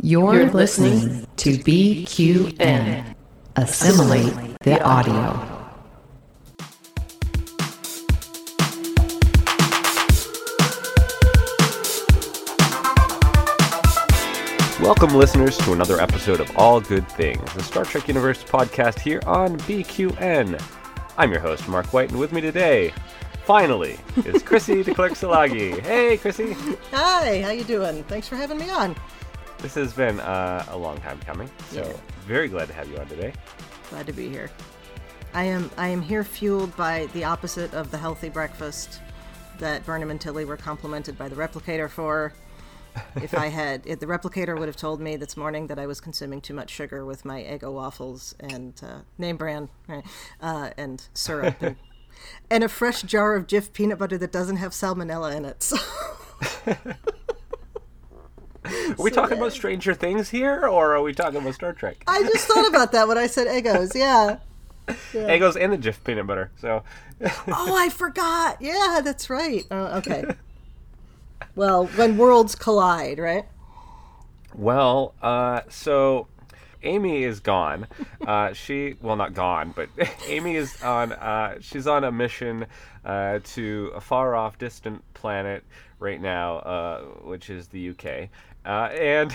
You're listening to BQN. Assimilate the audio. Welcome, listeners, to another episode of All Good Things, the Star Trek Universe podcast here on BQN. I'm your host, Mark White, and with me today, finally, is Chrissy DeClercq-Szilagyi. Hey, Chrissy. Hi, how you doing? Thanks for having me on. This has been a long time coming, so very glad to have you on today. Glad to be here. I am here fueled by the opposite of the healthy breakfast that Burnham and Tilly were complimented by the replicator for. If the replicator would have told me this morning that I was consuming too much sugar with my Eggo waffles and name brand and syrup and a fresh jar of Jif peanut butter that doesn't have salmonella in it. So. Are we talking about Stranger Things here, or are we talking about Star Trek? I just thought about that when I said Eggos, yeah. Eggos and the Jif peanut butter, so. Oh, I forgot. Yeah, that's right. Okay. Well, when worlds collide, right? Well, so Amy is gone. Not gone, but Amy is she's on a mission to a far-off, distant planet right now, which is the UK. And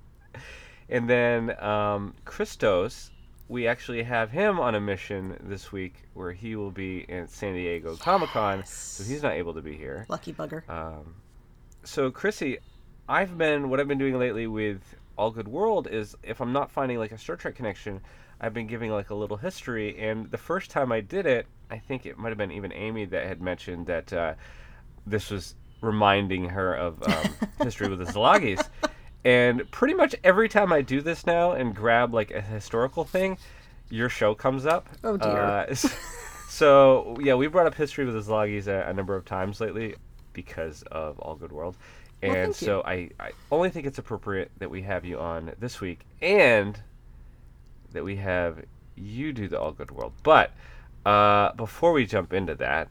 then Christos, we actually have him on a mission this week where he will be in San Diego Comic-Con, so he's not able to be here. Lucky bugger. So, Chrissy, what I've been doing lately with All Good World is, if I'm not finding like a Star Trek connection, I've been giving like a little history. And the first time I did it, I think it might have been even Amy that had mentioned that this was reminding her of history with the Szilagyi. And pretty much every time I do this now and grab like a historical thing, your show comes up. Oh dear. So yeah, we brought up history with the Szilagyi a number of times lately because of All Good World. And so I only think it's appropriate that we have you on this week and that we have you do the All Good World. But before we jump into that,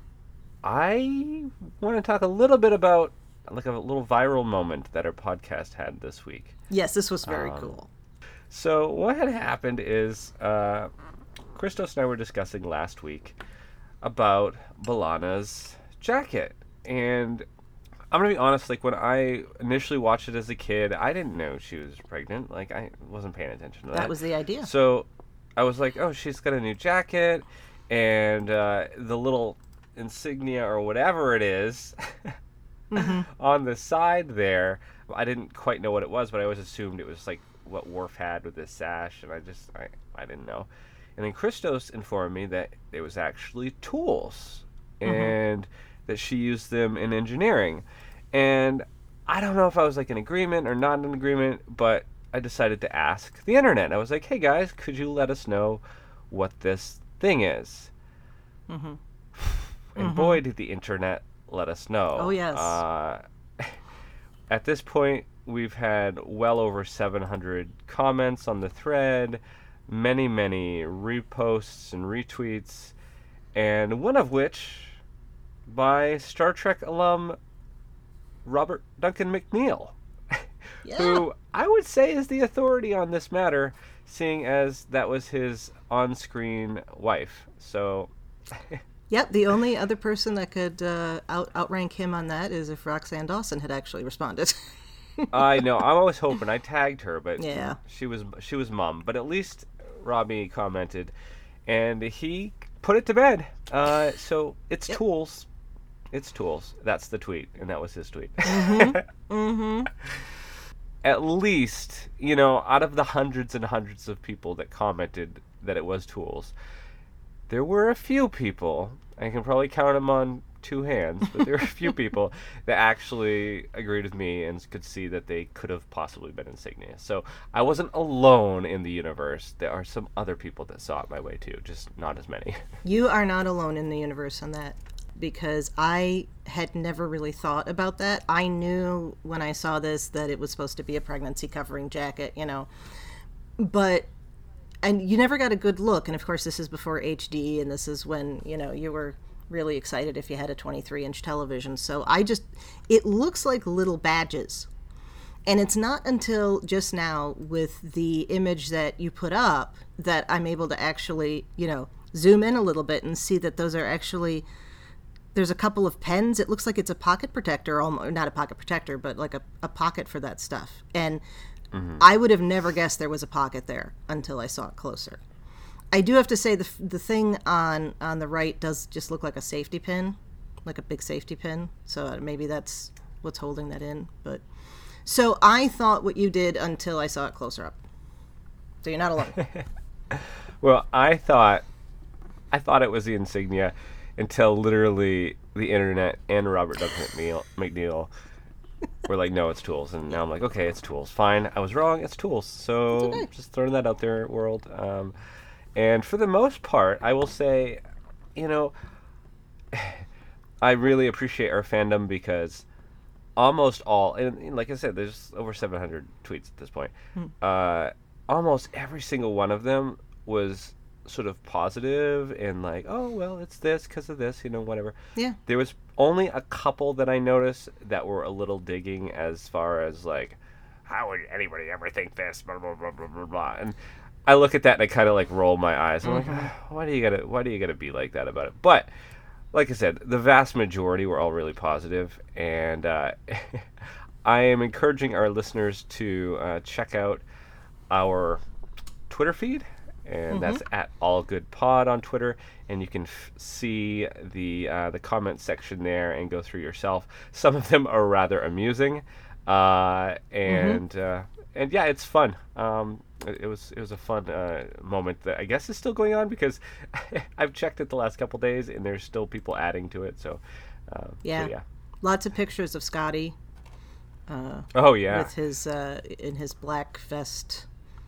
I want to talk a little bit about like a little viral moment that our podcast had this week. Yes, this was very cool. So what had happened is Christos and I were discussing last week about B'Elanna's jacket. And I'm going to be honest, like when I initially watched it as a kid, I didn't know she was pregnant. Like I wasn't paying attention to that. That was the idea. So I was like, oh, she's got a new jacket and the little insignia or whatever it is on the side there. I didn't quite know what it was, but I always assumed it was like what Worf had with his sash, and I didn't know. And then Christos informed me that it was actually tools. And that she used them in engineering. And I don't know if I was like in agreement or not in agreement, but I decided to ask the internet. I was like, hey guys, could you let us know what this thing is? And boy, did the internet let us know. Oh, yes. At this point, we've had well over 700 comments on the thread, many, many reposts and retweets, and one of which by Star Trek alum Robert Duncan McNeil, who I would say is the authority on this matter, seeing as that was his on-screen wife. So, yep, the only other person that could outrank him on that is if Roxanne Dawson had actually responded. I know. I'm always hoping. I tagged her, but yeah, she was mum. But at least Robbie commented, and he put it to bed. So it's tools. It's tools. That's the tweet, and that was his tweet. At least, out of the hundreds and hundreds of people that commented that it was tools, there were a few people, I can probably count them on two hands, but there were a few people that actually agreed with me and could see that they could have possibly been insignia. So I wasn't alone in the universe. There are some other people that saw it my way too, just not as many. You are not alone in the universe on that, because I had never really thought about that. I knew when I saw this that it was supposed to be a pregnancy covering jacket, but you never got a good look. And of course, this is before HD, and this is when, you were really excited if you had a 23-inch television. So it looks like little badges. And it's not until just now with the image that you put up that I'm able to actually, zoom in a little bit and see that those are actually, there's a couple of pens. It looks like it's a pocket protector, not a pocket protector, but like a pocket for that stuff. And I would have never guessed there was a pocket there until I saw it closer. I do have to say the thing on the right does just look like a safety pin, like a big safety pin. So maybe that's what's holding that in, but... So I thought what you did until I saw it closer up. So you're not alone. Well, I thought it was the insignia until literally the internet and Robert W. McNeil were like, no, it's tools. And now I'm like, okay, it's tools. Fine. I was wrong. It's tools. So okay. Just throwing that out there, world. And for the most part, I will say, I really appreciate our fandom because almost all, and like I said, there's over 700 tweets at this point. Almost every single one of them was sort of positive and like, oh, well, it's this because of this, whatever. Yeah. There was only a couple that I noticed that were a little digging as far as like, how would anybody ever think this, blah, blah, blah, blah, blah, blah. And I look at that and I kind of like roll my eyes. I'm like, why do you gotta be like that about it? But like I said, the vast majority were all really positive, and I am encouraging our listeners to check out our Twitter feed, and that's at AllGoodPod on Twitter, and you can see the comment section there and go through yourself. Some of them are rather amusing, and yeah, it's fun. It was a fun moment that I guess is still going on because I've checked it the last couple days and there's still people adding to it. So yeah, lots of pictures of Scotty. With his in his black vest,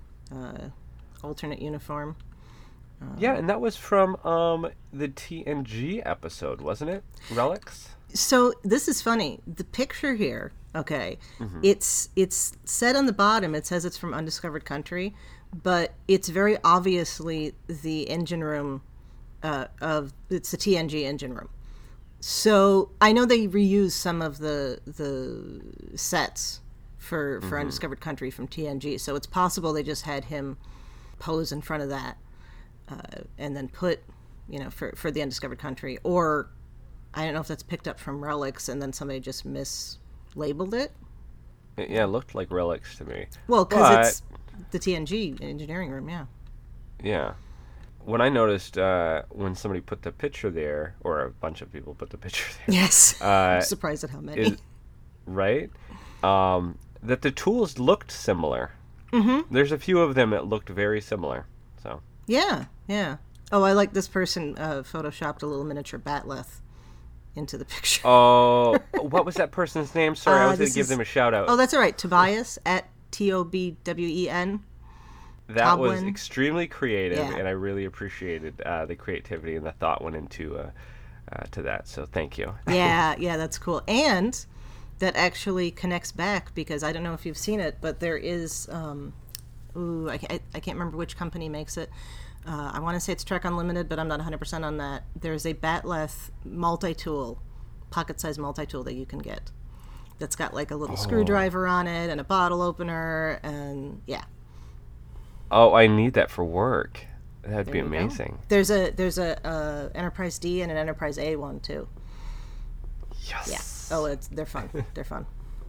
alternate uniform. Yeah, and that was from the TNG episode, wasn't it? Relics. So this is funny. The picture here, okay, it's said on the bottom, it says it's from Undiscovered Country, but it's very obviously the engine room it's the TNG engine room. So I know they reused some of the sets for Undiscovered Country from TNG, so it's possible they just had him pose in front of that and then put, for the Undiscovered Country, or I don't know if that's picked up from Relics and then somebody just mislabeled it. Yeah, it looked like Relics to me. Well, because it's the TNG engineering room, yeah. Yeah. When I noticed when somebody put the picture there, or a bunch of people put the picture there. Yes. I'm surprised at how many. Right? That the tools looked similar. There's a few of them that looked very similar. So. Yeah. Oh, I like this person photoshopped a little miniature Batleth into the picture. Oh, what was that person's name? Sorry, I was going to give them a shout out. Oh, that's all right. Tobias at TOBWEN. That Toblin. Was extremely creative, and I really appreciated the creativity and the thought went into to that. So thank you. Yeah, that's cool. And that actually connects back because I don't know if you've seen it, but there is, I can't remember which company makes it. I want to say it's Trek Unlimited, but I'm not 100% on that. There's a Batleth multi-tool, pocket-sized multi-tool that you can get that's got like a little screwdriver on it and a bottle opener, and yeah. Oh, I need that for work. That'd be amazing. Go. There's a Enterprise D and an Enterprise A one too. Yes. Yeah. Oh, they're fun. They're fun.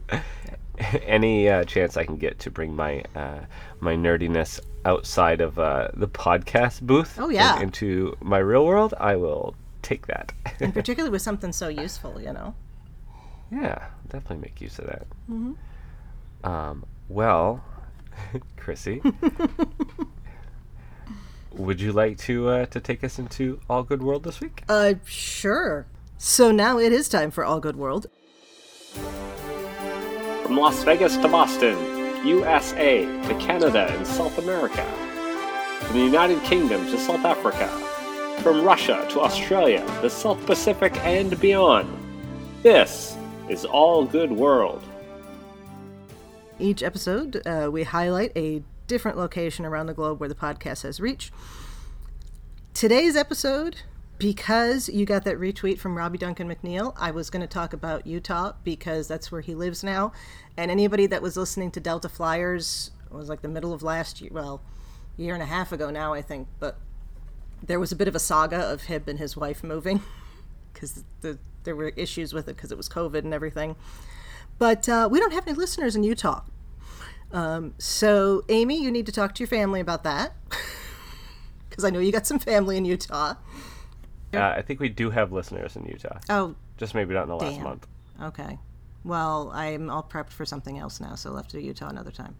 Any chance I can get to bring my my nerdiness outside of the podcast booth into my real world, I will take that. And particularly with something so useful, Yeah, definitely make use of that. Well, Chrissy, would you like to take us into All Good World this week? Sure. So now it is time for All Good World. From Las Vegas to Boston, USA to Canada and South America, from the United Kingdom to South Africa, from Russia to Australia, the South Pacific and beyond. This is All Good World. Each episode, we highlight a different location around the globe where the podcast has reached. Today's episode because you got that retweet from Robbie Duncan McNeil, I was going to talk about Utah because that's where he lives now. And anybody that was listening to Delta Flyers, it was like the middle of last year, well, a year and a half ago now, I think, but there was a bit of a saga of him and his wife moving because there were issues with it because it was COVID and everything. But we don't have any listeners in Utah. So, Amy, you need to talk to your family about that because I know you got some family in Utah. I think we do have listeners in Utah. Oh. Just maybe not in the last Damn. month. Okay. Well, I'm all prepped for something else now, so I'll have to do Utah another time.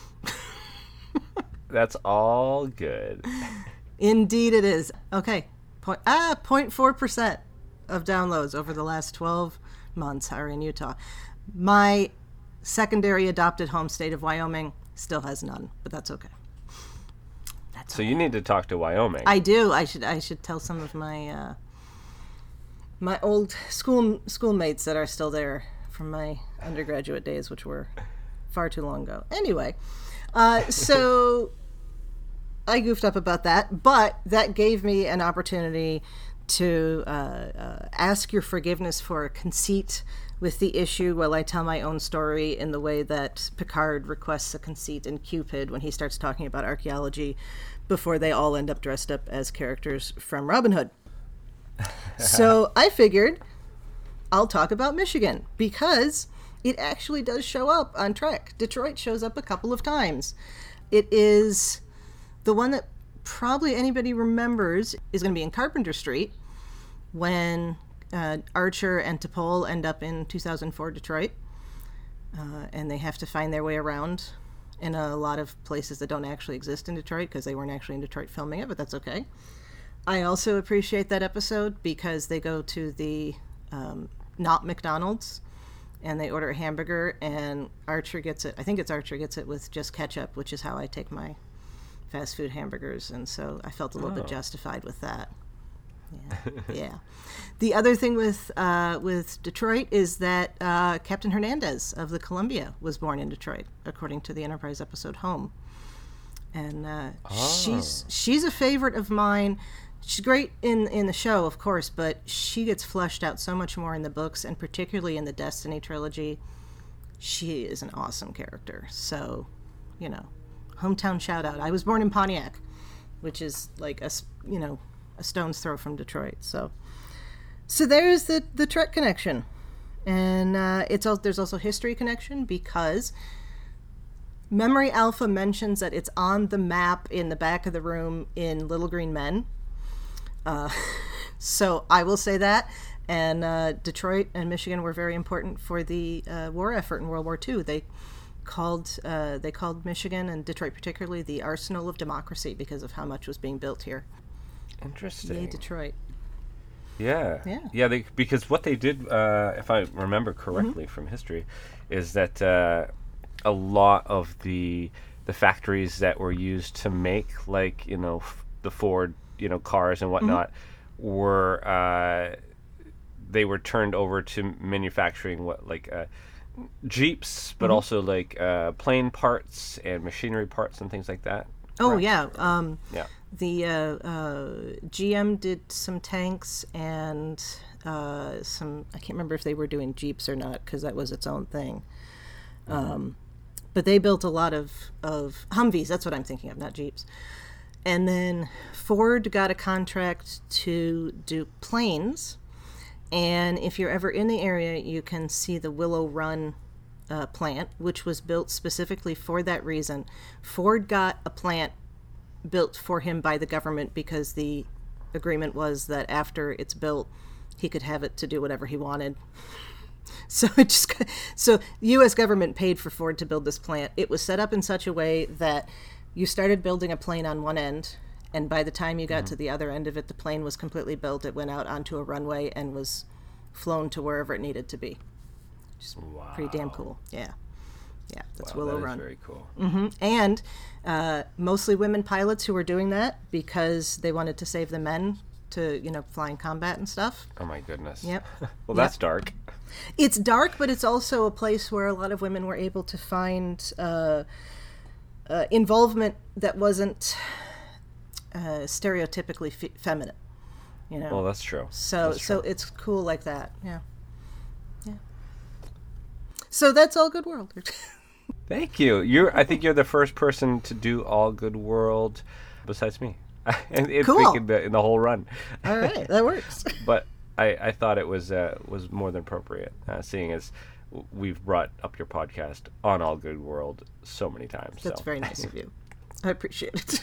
That's all good. Indeed it is. Okay. 0.4% of downloads over the last 12 months are in Utah. My secondary adopted home state of Wyoming still has none, but that's okay. So you need to talk to Wyoming. I do. I should tell some of my my old schoolmates that are still there from my undergraduate days, which were far too long ago. Anyway, so I goofed up about that, but that gave me an opportunity to ask your forgiveness for a conceit with the issue while I tell my own story in the way that Picard requests a conceit in Cupid when he starts talking about archaeology before they all end up dressed up as characters from Robin Hood. So I figured I'll talk about Michigan because it actually does show up on Trek. Detroit shows up a couple of times. It is the one that probably anybody remembers is going to be in Carpenter Street when Archer and T'Pol end up in 2004 Detroit, and they have to find their way around in a lot of places that don't actually exist in Detroit because they weren't actually in Detroit filming it, but that's okay. I also appreciate that episode because they go to the not McDonald's and they order a hamburger, and Archer gets it. I think it's Archer gets it with just ketchup, which is how I take my fast food hamburgers, and so I felt a little bit justified with that. Yeah. The other thing with Detroit is that Captain Hernandez of the Columbia was born in Detroit, according to the Enterprise episode Home, and she's a favorite of mine. She's great in the show, of course, but she gets fleshed out so much more in the books, and particularly in the Destiny trilogy. She is an awesome character. So, hometown shout out. I was born in Pontiac, which is like a stone's throw from Detroit. So there's the Trek connection, and there's also history connection because Memory Alpha mentions that it's on the map in the back of the room in Little Green Men. So I will say that. And Detroit and Michigan were very important for the war effort in World War II. They called Michigan and Detroit particularly the arsenal of democracy because of how much was being built here. Interesting. Yay, Detroit. Yeah. Because what they did, if I remember correctly from history, is that a lot of the factories that were used to make the Ford cars and whatnot were they were turned over to manufacturing Jeeps, but also plane parts and machinery parts and things like that. Oh, correct? Yeah. The GM did some tanks and some, I can't remember if they were doing Jeeps or not because that was its own thing. But they built a lot of Humvees, that's what I'm thinking of, not Jeeps. And then Ford got a contract to do planes. And if you're ever in the area, you can see the Willow Run plant, which was built specifically for that reason. Ford got a plant built for him by the government because the agreement was that after it's built, he could have it to do whatever he wanted. So the U.S. government paid for Ford to build this plant. It was set up in such a way that you started building a plane on one end, and by the time you got to the other end of it, the plane was completely built. It went out onto a runway and was flown to wherever it needed to be. Just pretty damn cool. Yeah, that's Willow Run. Very cool. And mostly women pilots who were doing that because they wanted to save the men to fly in combat and stuff. Oh my goodness. Yep. Well, that's dark. It's dark, but it's also a place where a lot of women were able to find involvement that wasn't stereotypically feminine. you know. Well, that's true. So That's true. it's cool like that. Yeah. Yeah. So that's All Good World. Thank you. I think you're the first person to do All Good World besides me. And Cool. in the whole run. All right, that works. But I thought it was more than appropriate, seeing as we've brought up your podcast on All Good World so many times. That's very nice of you. I appreciate it.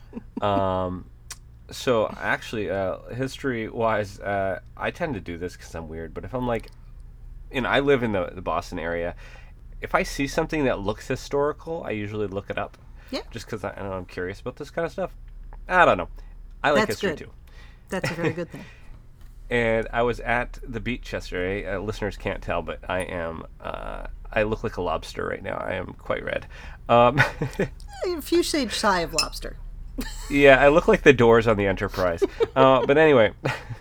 So actually, history-wise, I tend to do this because I'm weird. But if I'm like, I live in the Boston area. If I see something that looks historical, I usually look it up. Yeah. Just because I'm curious about this kind of stuff. I don't know. I like That's history good. too. That's a very good thing. And I was at the beach yesterday. Listeners can't tell, but I am. I look like a lobster right now. I am quite red. A few shades shy of lobster. Yeah, I look like the doors on the Enterprise. But anyway,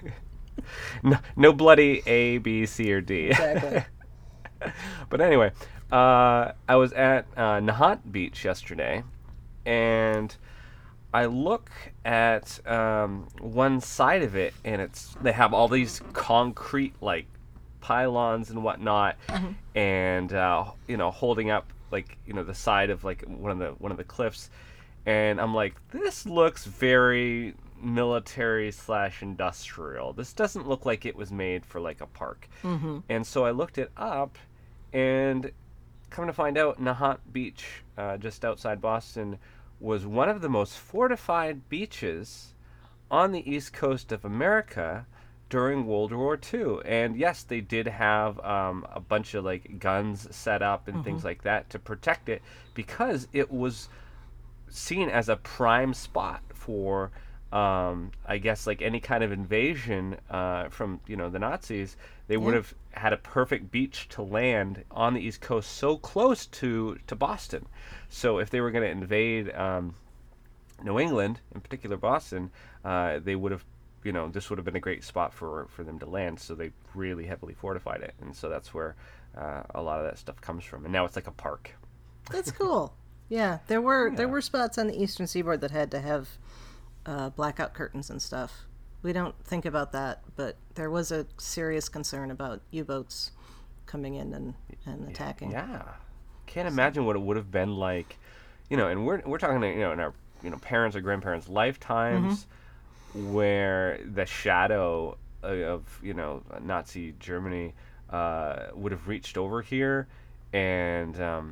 no bloody A, B, C, or D. Exactly. But anyway, I was at Nahant Beach yesterday, and I look at one side of it, and they have all these concrete like pylons and whatnot, and holding up the side of like one of the cliffs, and I'm like, this looks very military/industrial. This doesn't look like it was made for like a park. And so I looked it up, and come to find out, Nahant Beach, just outside Boston, was one of the most fortified beaches on the east coast of America during World War II. And yes, they did have a bunch of like guns set up and things like that to protect it, because it was seen as a prime spot for I guess like any kind of invasion from the Nazis. They would have had a perfect beach to land on the East Coast, so close to Boston. So if they were going to invade New England, in particular Boston, they would have, this would have been a great spot for them to land. So they really heavily fortified it, and so that's where a lot of that stuff comes from. And now it's like a park. That's cool. Yeah, there were spots on the Eastern Seaboard that had to have blackout curtains and stuff. We don't think about that, but there was a serious concern about U-boats coming in and attacking. Yeah, can't imagine what it would have been like, and we're talking, in our parents or grandparents' lifetimes, where the shadow of Nazi Germany would have reached over here, and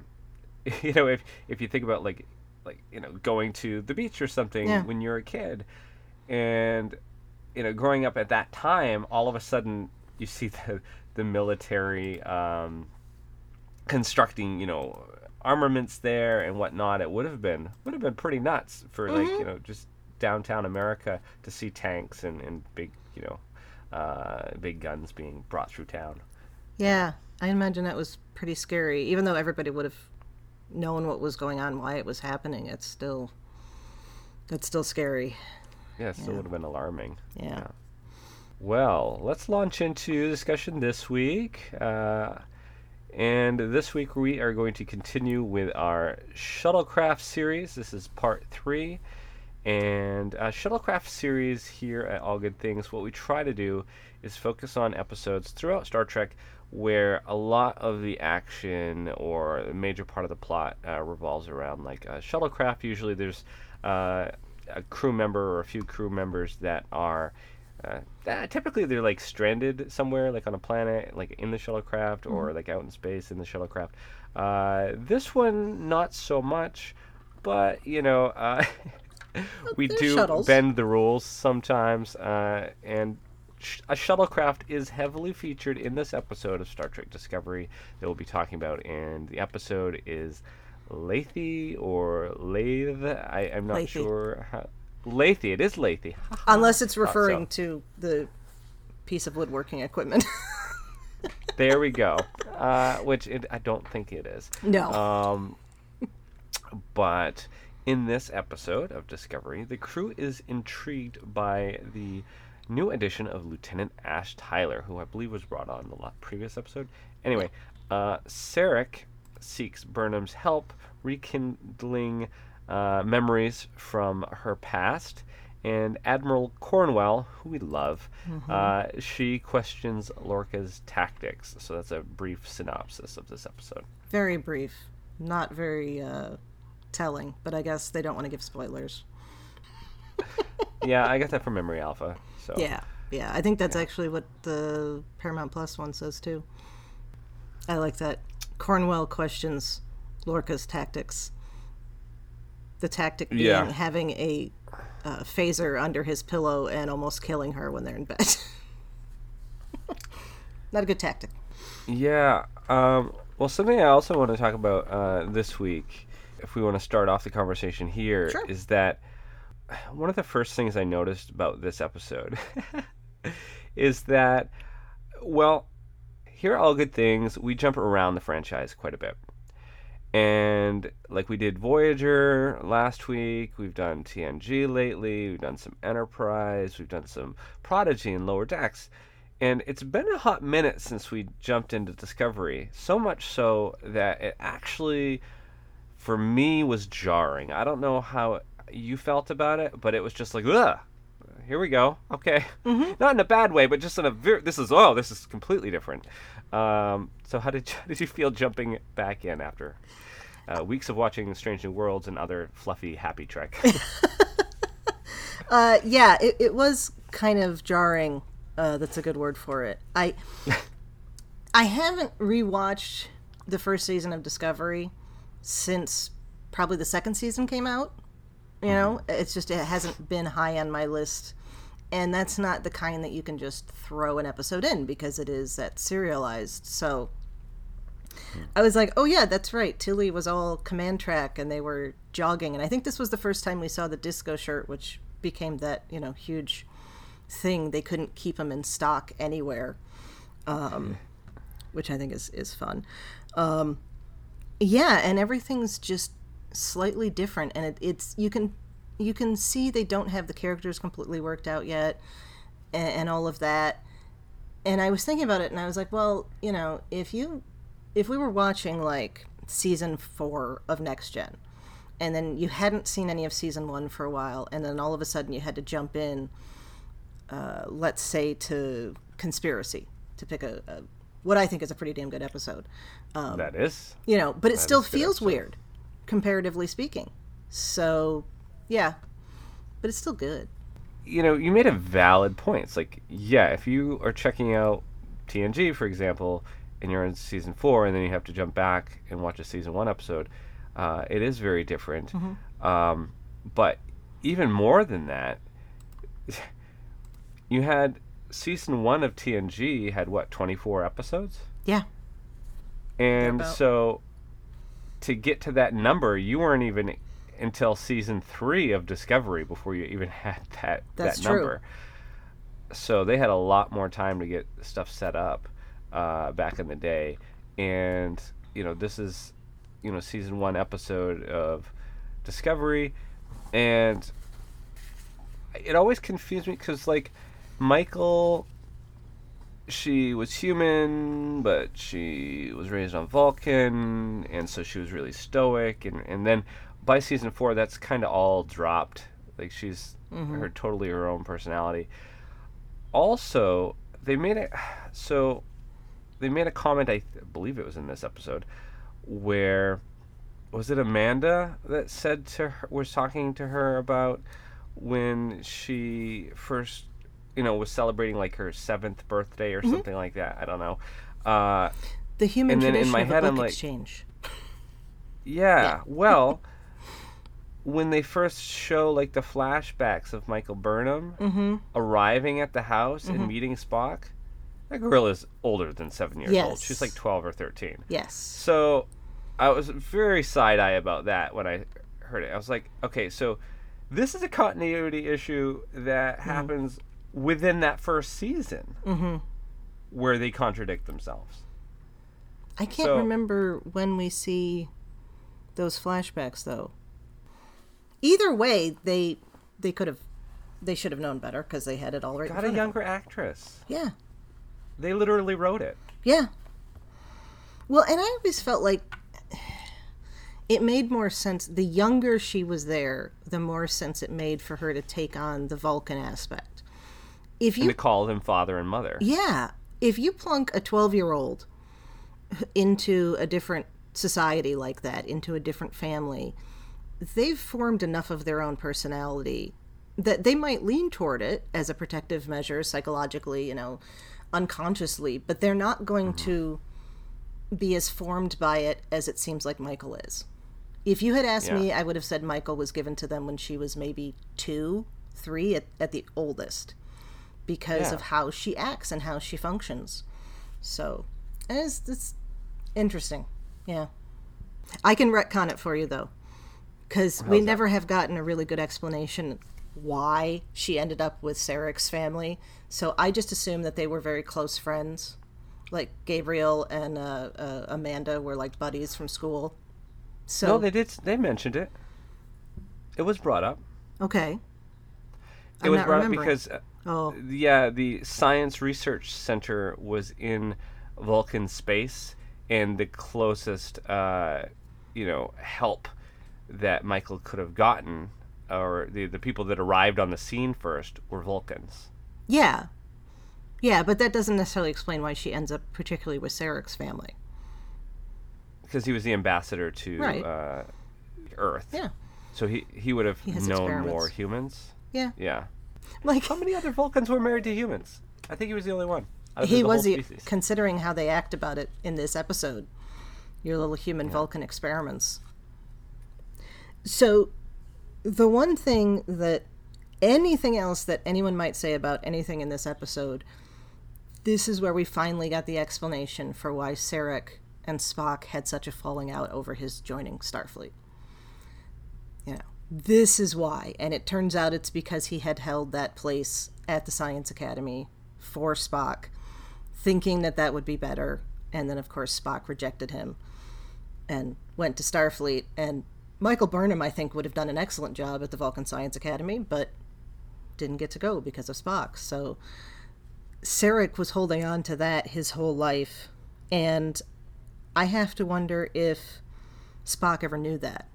if you think about like going to the beach or something when you're a kid, and growing up at that time, all of a sudden you see the military constructing armaments there and whatnot. It would have been pretty nuts for just downtown America to see tanks and big big guns being brought through town. Yeah, I imagine that was pretty scary. Even though everybody would have known what was going on, why it was happening, it's still scary. Yeah, it still would have been alarming. Yeah. Well, let's launch into discussion this week. And this week we are going to continue with our Shuttlecraft series. This is part 3. And Shuttlecraft series here at All Good Things, what we try to do is focus on episodes throughout Star Trek where a lot of the action or a major part of the plot revolves around like a shuttlecraft. Usually there's a crew member or a few crew members that are typically they're like stranded somewhere, like on a planet, like in the shuttlecraft, or like out in space in the shuttlecraft. This one not so much, but we do shuttles. bend the rules sometimes, and a shuttlecraft is heavily featured in this episode of Star Trek Discovery that we'll be talking about, and the episode is Lethe or Lathe. I'm not Lethe. sure how. Lethe. It is Lethe. Unless it's referring to the piece of woodworking equipment. There we go. Which I don't think it is. No. But in this episode of Discovery, the crew is intrigued by the new addition of Lieutenant Ash Tyler, who I believe was brought on in the previous episode. Anyway, Sarek seeks Burnham's help rekindling memories from her past, And Admiral Cornwell, who we love, she questions Lorca's tactics. So that's a brief synopsis of this episode. Very brief. Not very telling, but I guess they don't want to give spoilers. Yeah, I got that from Memory Alpha. So Yeah, I think that's actually what the Paramount Plus one says, too. I like that. Cornwell questions Lorca's tactics. The tactic being having a phaser under his pillow and almost killing her when they're in bed. Not a good tactic. Yeah. Well, something I also want to talk about this week, if we want to start off the conversation here, Sure. is that one of the first things I noticed about this episode is that, well, here are all good things. We jump around the franchise quite a bit. And like we did Voyager last week, we've done TNG lately, we've done some Enterprise, we've done some Prodigy and Lower Decks. And it's been a hot minute since we jumped into Discovery. So much so that it actually, for me, was jarring. I don't know how you felt about it, but it was just like, ugh, here we go. Okay. Mm-hmm. Not in a bad way, but just in a this is completely different. So how did you feel jumping back in after weeks of watching Strange New Worlds and other fluffy Happy Trek? Yeah, it was kind of jarring. That's a good word for it. I haven't rewatched the first season of Discovery since probably the second season came out. You know, it's just, it hasn't been high on my list. And that's not the kind that you can just throw an episode in because it is that serialized. So I was like, oh yeah, that's right. Tilly was all command track and they were jogging. And I think this was the first time we saw the disco shirt, which became that, huge thing. They couldn't keep them in stock anywhere, which I think is fun. Yeah, and everything's just slightly different, and it's you can see they don't have the characters completely worked out yet, and all of that. And I was thinking about it, and I was like, well, if we were watching like season 4 of Next Gen, and then you hadn't seen any of season 1 for a while, and then all of a sudden you had to jump in, let's say, to Conspiracy, to pick a what I think is a pretty damn good episode. That is. But it still feels weird, comparatively speaking. So, yeah. But it's still good. You made a valid point. It's like, yeah, if you are checking out TNG, for example, and you're in season 4, and then you have to jump back and watch a season 1 episode, it is very different. Mm-hmm. But even more than that, you had season 1 of TNG had 24 episodes? Yeah. And so to get to that number, you weren't even until season 3 of Discovery before you even had that number. So they had a lot more time to get stuff set up back in the day. And, this is, season 1 episode of Discovery. And it always confused me because, like, Michael, she was human, but she was raised on Vulcan, and so she was really stoic. And then by season 4, that's kind of all dropped. Like, she's totally her own personality. Also, they made a comment, I believe it was in this episode, where, was it Amanda that said to her, was talking to her about when she first, was celebrating like her 7th birthday or something like that. I don't know. The human tradition in my of head, a I'm book like, exchange. Yeah, well, when they first show like the flashbacks of Michael Burnham arriving at the house and meeting Spock, that girl is older than 7 years old. She's like 12 or 13. Yes. So I was very side-eye about that when I heard it. I was like, okay, so this is a continuity issue that happens within that first season where they contradict themselves. I can't remember when we see those flashbacks, though. Either way, they should have known better because they had it all right. Got a younger actress. Yeah. They literally wrote it. Yeah. Well, and I always felt like it made more sense. The younger she was there, the more sense it made for her to take on the Vulcan aspect. If And to call them father and mother. Yeah. If you plunk a 12-year-old into a different society like that, into a different family, they've formed enough of their own personality that they might lean toward it as a protective measure psychologically, unconsciously, but they're not going to be as formed by it as it seems like Michael is. If you had asked me, I would have said Michael was given to them when she was maybe 2, 3 at the oldest, because of how she acts and how she functions. So, it's interesting. Yeah. I can retcon it for you, though, because we never have gotten a really good explanation why she ended up with Sarek's family. So I just assume that they were very close friends. Like Gabriel and Amanda were like buddies from school. So No, they did. They mentioned it. It was brought up. Okay. It was brought up because the Science Research Center was in Vulcan space, and the closest help that Michael could have gotten, or the people that arrived on the scene first, were Vulcans. Yeah. Yeah, but that doesn't necessarily explain why she ends up particularly with Sarek's family. Because he was the ambassador to Earth. Yeah. So he would have known more humans. Yeah. Yeah. Like, how many other Vulcans were married to humans? I think he was the only one. He was, considering how they act about it in this episode. Your little human Vulcan experiments. So, the one thing that anything else that anyone might say about anything in this episode, this is where we finally got the explanation for why Sarek and Spock had such a falling out over his joining Starfleet. This is why. And it turns out it's because he had held that place at the Science Academy for Spock, thinking that would be better. And then, of course, Spock rejected him and went to Starfleet. And Michael Burnham, I think, would have done an excellent job at the Vulcan Science Academy, but didn't get to go because of Spock. So Sarek was holding on to that his whole life. And I have to wonder if Spock ever knew that.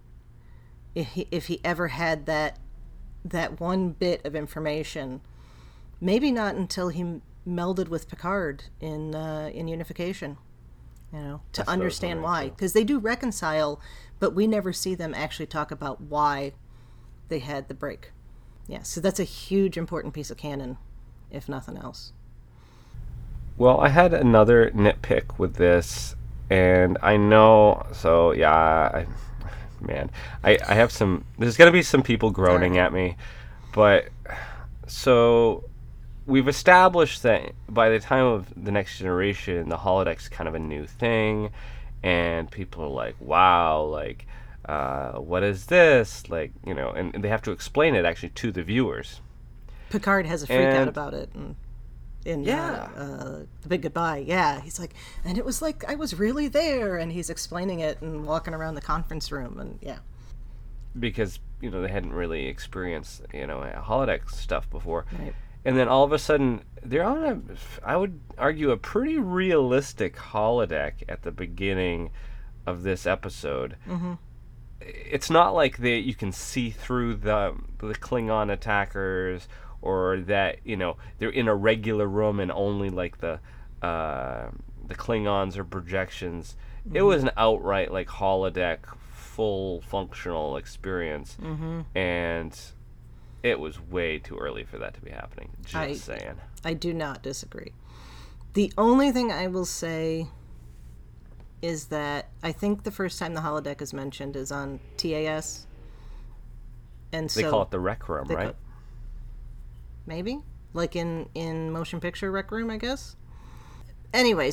If he ever had that one bit of information. Maybe not until he melded with Picard in Unification, to understand why. Because they do reconcile, but we never see them actually talk about why they had the break. Yeah, so that's a huge important piece of canon, if nothing else. Well, I had another nitpick with this, and I know, so yeah, I have some, there's going to be some people groaning at me, but, so, we've established that by the time of The Next Generation, the holodeck's kind of a new thing, and people are like, wow, like, what is this? Like, and they have to explain it actually to the viewers. Picard has a freak out about it in The Big Goodbye. Yeah, he's like, and it was like I was really there, and he's explaining it and walking around the conference room, and because they hadn't really experienced holodeck stuff before. Right. And then all of a sudden, they're on I would argue, a pretty realistic holodeck at the beginning of this episode. Mm-hmm. It's not like you can see through the Klingon attackers, or that they're in a regular room and only like the Klingons are projections. Mm-hmm. It was an outright like holodeck, full functional experience, and it was way too early for that to be happening. Just saying. I do not disagree. The only thing I will say is that I think the first time the holodeck is mentioned is on TAS. And so they call it the rec room, right? Maybe? Like in motion picture rec room, I guess? Anyway,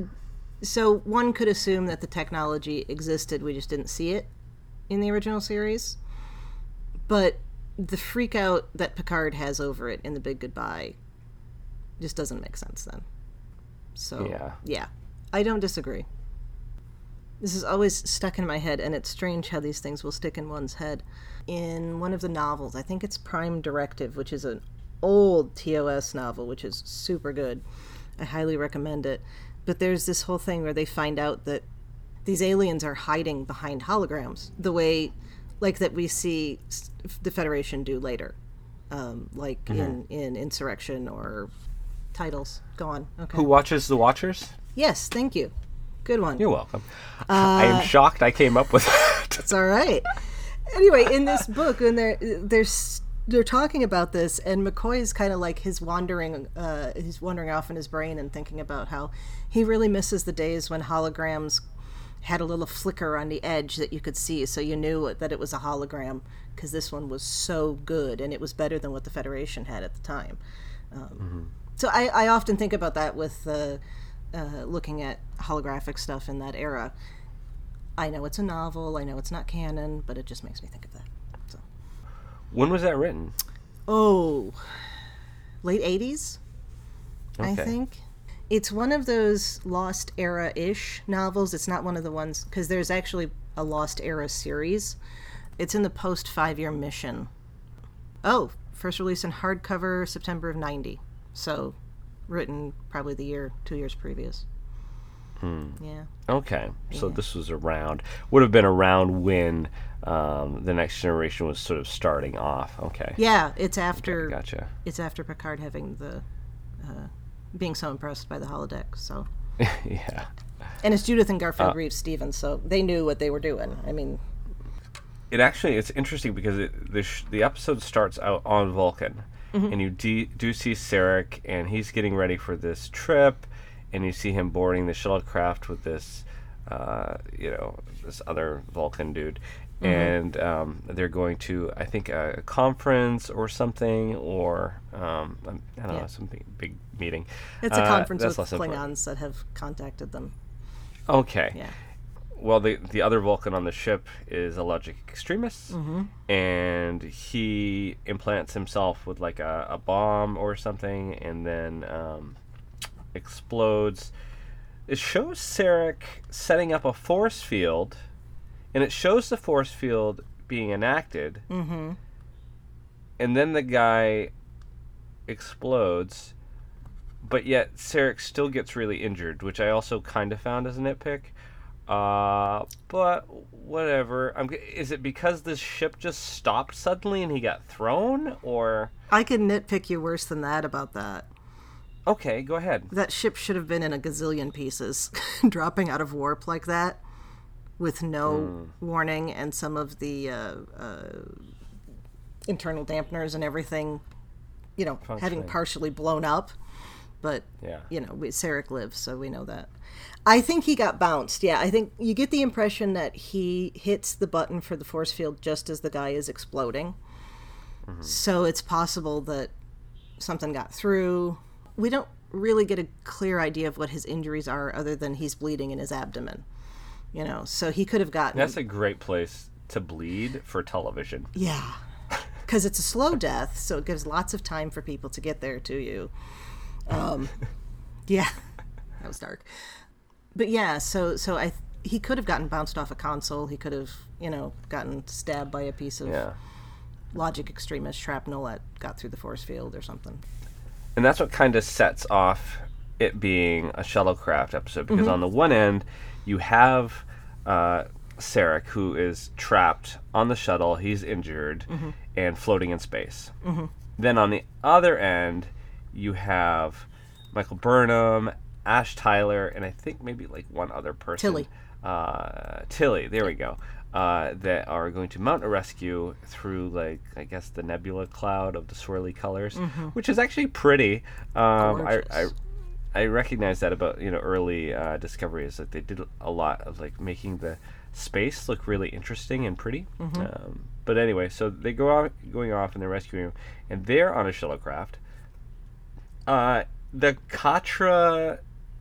so one could assume that the technology existed, we just didn't see it in the original series. But the freak out that Picard has over it in The Big Goodbye just doesn't make sense then. So, yeah, I don't disagree. This is always stuck in my head, and it's strange how these things will stick in one's head. In one of the novels, I think it's Prime Directive, which is an old TOS novel, which is super good. I highly recommend it. But there's this whole thing where they find out that these aliens are hiding behind holograms, the way, like, that we see the Federation do later, like in Insurrection or Titles. Go on. Okay. Who watches the Watchers? Yes, thank you. Good one. You're welcome. I am shocked I came up with that. It's all right. Anyway, in this book, when they're talking about this, and McCoy is kind of like he's wandering off in his brain and thinking about how he really misses the days when holograms had a little flicker on the edge that you could see, so you knew that it was a hologram, because this one was so good, and it was better than what the Federation had at the time. So I often think about that with looking at holographic stuff in that era. I know it's a novel, I know it's not canon, but it just makes me think of that. So. When was that written? Oh, late 80s, Okay. I think. It's one of those Lost Era-ish novels. It's not one of the ones, because there's actually a Lost Era series. It's in the post 5-year mission. Oh, first release in hardcover September of 90. So, written probably 2 years previous. Yeah. Okay, so this was would have been around when the Next Generation was sort of starting off. Okay. Yeah, it's after. Okay, gotcha. It's after Picard having being so impressed by the holodeck. So. Yeah. And it's Judith and Garfield Reeves Stevens, so they knew what they were doing. I mean. It's interesting because the episode starts out on Vulcan, and you do see Sarek, and he's getting ready for this trip. And you see him boarding the shuttlecraft with this, this other Vulcan dude. And they're going to, I think, a conference or something, or, I don't know, some big meeting. It's a conference with less Klingons important. that have contacted them. Okay. Yeah. Well, the other Vulcan on the ship is a logic extremist, and he implants himself with, like, a bomb or something, and then... explodes. It shows Sarek setting up a force field, and it shows the force field being enacted, and then the guy explodes, but yet Sarek still gets really injured, which I also kind of found as a nitpick. But whatever. Is it because this ship just stopped suddenly and he got thrown, or... I could nitpick you worse than that about that. Okay, go ahead. That ship should have been in a gazillion pieces, dropping out of warp like that, with no warning, and some of the internal dampeners and everything, having partially blown up. But, Sarek lives, so we know that. I think he got bounced, yeah. I think you get the impression that he hits the button for the force field just as the guy is exploding. So it's possible that something got through. We don't really get a clear idea of what his injuries are other than he's bleeding in his abdomen. So he could have gotten... That's a great place to bleed for television. Yeah. Because it's a slow death, so it gives lots of time for people to get there to you. Yeah. That was dark. But yeah, so he could have gotten bounced off a console. He could have, gotten stabbed by a piece of logic extremist shrapnel that got through the force field or something. And that's what kind of sets off it being a shuttlecraft episode, because on the one end, you have Sarek, who is trapped on the shuttle. He's injured and floating in space. Then on the other end, you have Michael Burnham, Ash Tyler, and I think maybe like one other person. Tilly. Tilly, there we go. That are going to mount a rescue through, like, I guess the nebula cloud of the swirly colors, which is actually pretty. I recognize that about early Discovery is that they did a lot of like making the space look really interesting and pretty. But anyway, so they going off and they're rescuing him, and they're on a shuttlecraft. The Katra,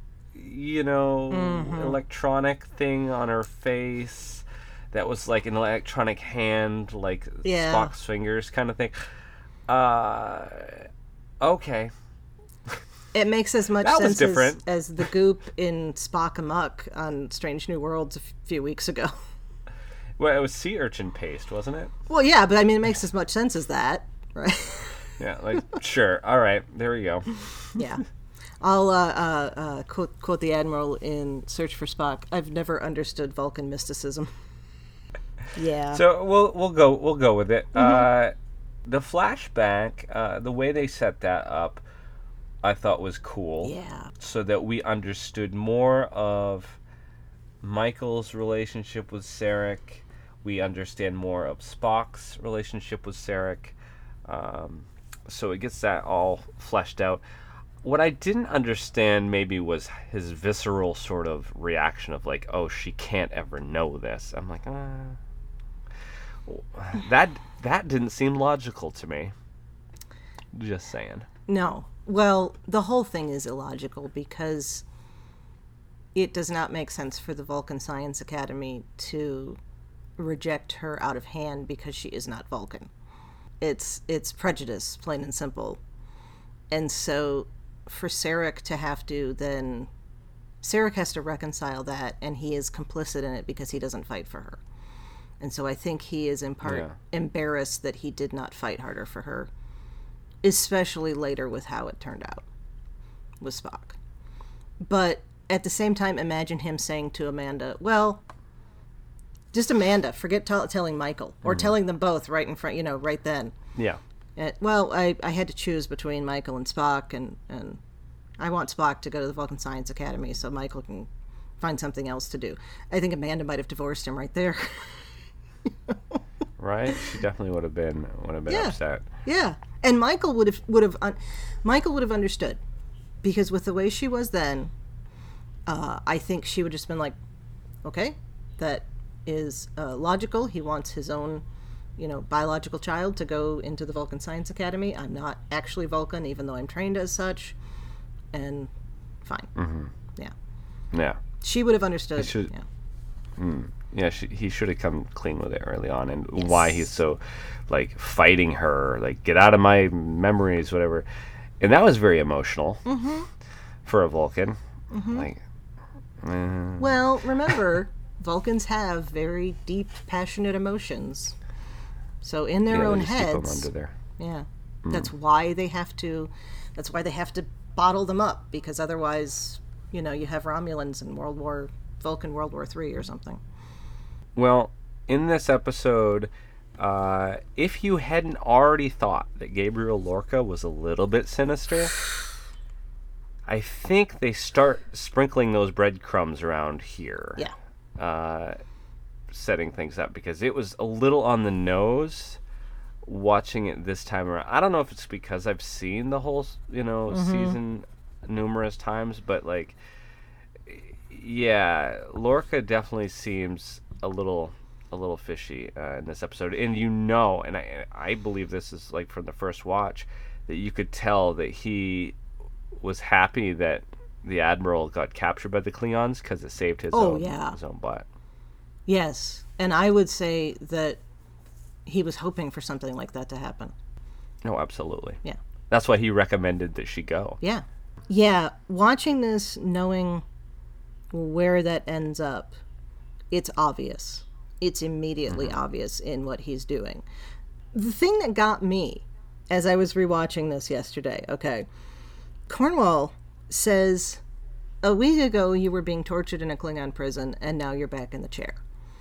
electronic thing on her face. That was like an electronic hand, like Spock's fingers kind of thing. Okay. It makes as much That was sense different. as the goop in Spock Amok on Strange New Worlds a few weeks ago. Well, it was sea urchin paste, wasn't it? Well, yeah, but I mean, it makes as much sense as that, right? Yeah, like, sure. All right, there we go. Yeah. I'll quote the Admiral in Search for Spock. I've never understood Vulcan mysticism. Yeah. So we'll go with it. The flashback, the way they set that up, I thought was cool. Yeah. So that we understood more of Michael's relationship with Sarek. We understand more of Spock's relationship with Sarek. So it gets that all fleshed out. What I didn't understand maybe was his visceral sort of reaction of like, oh, she can't ever know this. I'm like, that didn't seem logical to me. Just saying. No. Well, the whole thing is illogical because it does not make sense for the Vulcan Science Academy to reject her out of hand because she is not Vulcan. It's prejudice, plain and simple. And so for Sarek to have to then... Sarek has to reconcile that, and he is complicit in it because he doesn't fight for her. And so I think he is in part embarrassed that he did not fight harder for her, especially later with how it turned out with Spock. But at the same time, imagine him saying to Amanda, well, just Amanda, forget telling Michael, or telling them both right in front, right then. Yeah. Well, I had to choose between Michael and Spock, and I want Spock to go to the Vulcan Science Academy so Michael can find something else to do. I think Amanda might have divorced him right there. Right? She definitely would have been upset. Yeah. And Michael would have understood, because with the way she was then, I think she would have just been like, okay, that is logical. He wants his own, biological child to go into the Vulcan Science Academy. I'm not actually Vulcan, even though I'm trained as such. And fine. Mm-hmm. Yeah. Yeah. She would have understood. Yeah, he should have come clean with it early on, and why he's so, fighting her, get out of my memories, whatever. And that was very emotional for a Vulcan. Mm-hmm. Well, remember, Vulcans have very deep, passionate emotions. So in their own heads, keep them under there. Yeah, that's why they have to. That's why they have to bottle them up, because otherwise, you have Romulans in Vulcan World War III or something. Well, in this episode, if you hadn't already thought that Gabriel Lorca was a little bit sinister, I think they start sprinkling those breadcrumbs around here. Yeah. Setting things up, because it was a little on the nose watching it this time around. I don't know if it's because I've seen the whole, season numerous times, but Lorca definitely seems a little fishy in this episode. And and I believe this is from the first watch, that you could tell that he was happy that the Admiral got captured by the Klingons, because it saved his own butt. Yes, and I would say that he was hoping for something like that to happen. No, absolutely. Yeah. That's why he recommended that she go. Yeah. Yeah, watching this, knowing where that ends up, it's obvious. It's immediately obvious in what he's doing. The thing that got me, as I was rewatching this yesterday, Cornwall says, a week ago you were being tortured in a Klingon prison, and now you're back in the chair.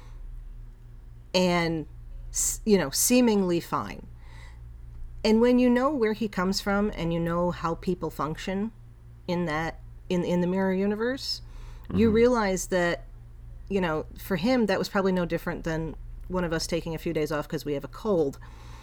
And, seemingly fine. And when you know where he comes from, and you know how people function in the mirror universe, you realize that, for him, that was probably no different than one of us taking a few days off because we have a cold.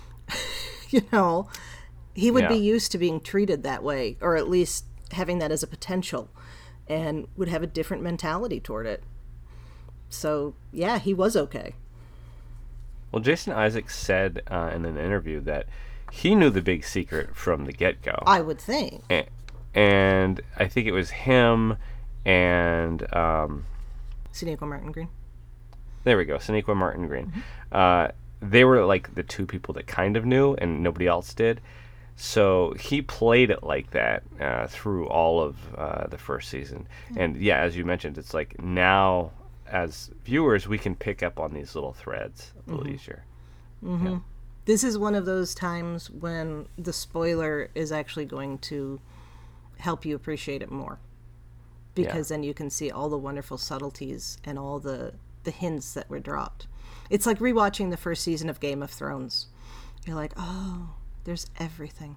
He would be used to being treated that way, or at least having that as a potential, and would have a different mentality toward it. So, yeah, he was okay. Well, Jason Isaacs said in an interview that he knew the big secret from the get-go. I would think. And I think it was him and... Sonequa Martin Green. There we go, Sonequa Martin Green. They were the two people that kind of knew, and nobody else did. So he played it like that through all of the first season. And yeah, as you mentioned, it's now, as viewers, we can pick up on these little threads a little easier. Yeah. This is one of those times when the spoiler is actually going to help you appreciate it more. Because then you can see all the wonderful subtleties and all the hints that were dropped. It's like rewatching the first season of Game of Thrones. You're like, oh, there's everything.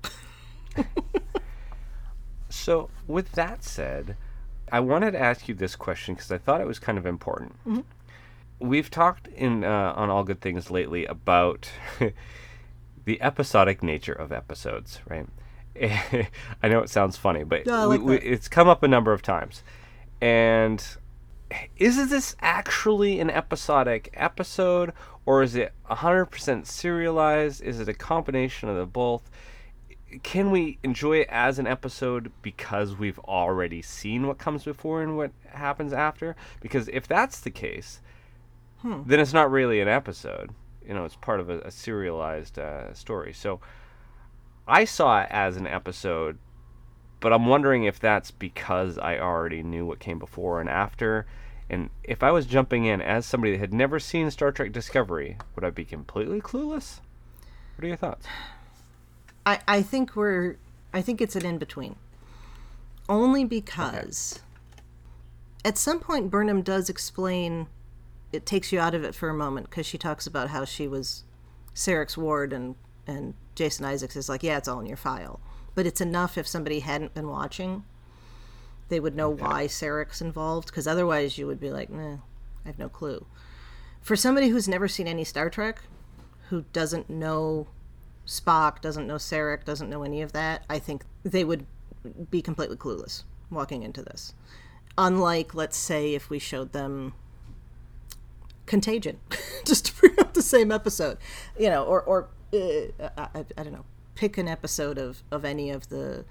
So, with that said, I wanted to ask you this question because I thought it was kind of important. Mm-hmm. We've talked on All Good Things lately about the episodic nature of episodes, right? I know it sounds funny, but No, I like that. it's come up a number of times. And is this actually an episodic episode, or is it 100% serialized? Is it a combination of the both? Can we enjoy it as an episode because we've already seen what comes before and what happens after? Because if that's the case, then it's not really an episode. It's part of a serialized story. So I saw it as an episode, but I'm wondering if that's because I already knew what came before and after. And if I was jumping in as somebody that had never seen Star Trek Discovery, would I be completely clueless? What are your thoughts? I think it's an in-between. Only because at some point Burnham does explain, it takes you out of it for a moment, because she talks about how she was Sarek's ward, and Jason Isaacs is like, yeah, it's all in your file. But it's enough if somebody hadn't been watching, they would know why Sarek's involved, because otherwise you would be like, nah, I have no clue. For somebody who's never seen any Star Trek, who doesn't know Spock, doesn't know Sarek, doesn't know any of that, I think they would be completely clueless walking into this. Unlike, let's say, if we showed them Contagion, just to bring up the same episode, or I don't know, pick an episode of any of the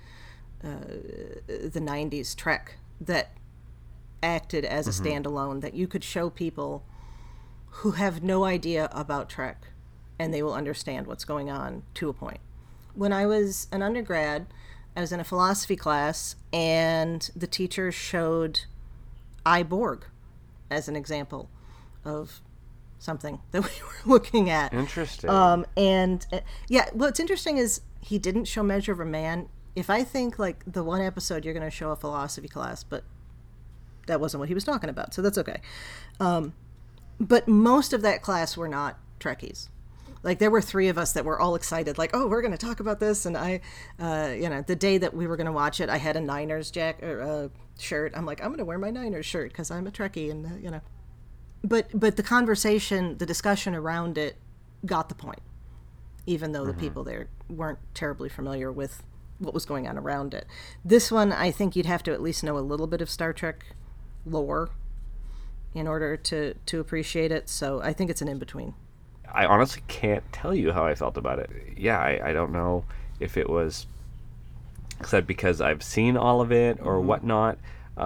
90s Trek that acted as a standalone, that you could show people who have no idea about Trek, and they will understand what's going on to a point. When I was an undergrad, I was in a philosophy class, and the teacher showed I, Borg as an example of something that we were looking at. Interesting. What's interesting is he didn't show Measure of a Man. If I think, like, the one episode you're going to show a philosophy class, but that wasn't what he was talking about, so that's okay. But most of that class were not Trekkies. Like, there were 3 of us that were all excited, like, oh, we're going to talk about this. And I, the day that we were going to watch it, I had a Niners shirt. I'm like, I'm going to wear my Niners shirt because I'm a Trekkie, and, But the conversation, the discussion around it got the point, even though the people there weren't terribly familiar with what was going on around it. This one, I think you'd have to at least know a little bit of Star Trek lore in order to appreciate it. So I think it's an in-between. I honestly can't tell you how I felt about it. Yeah, I don't know if it was because I've seen all of it or whatnot.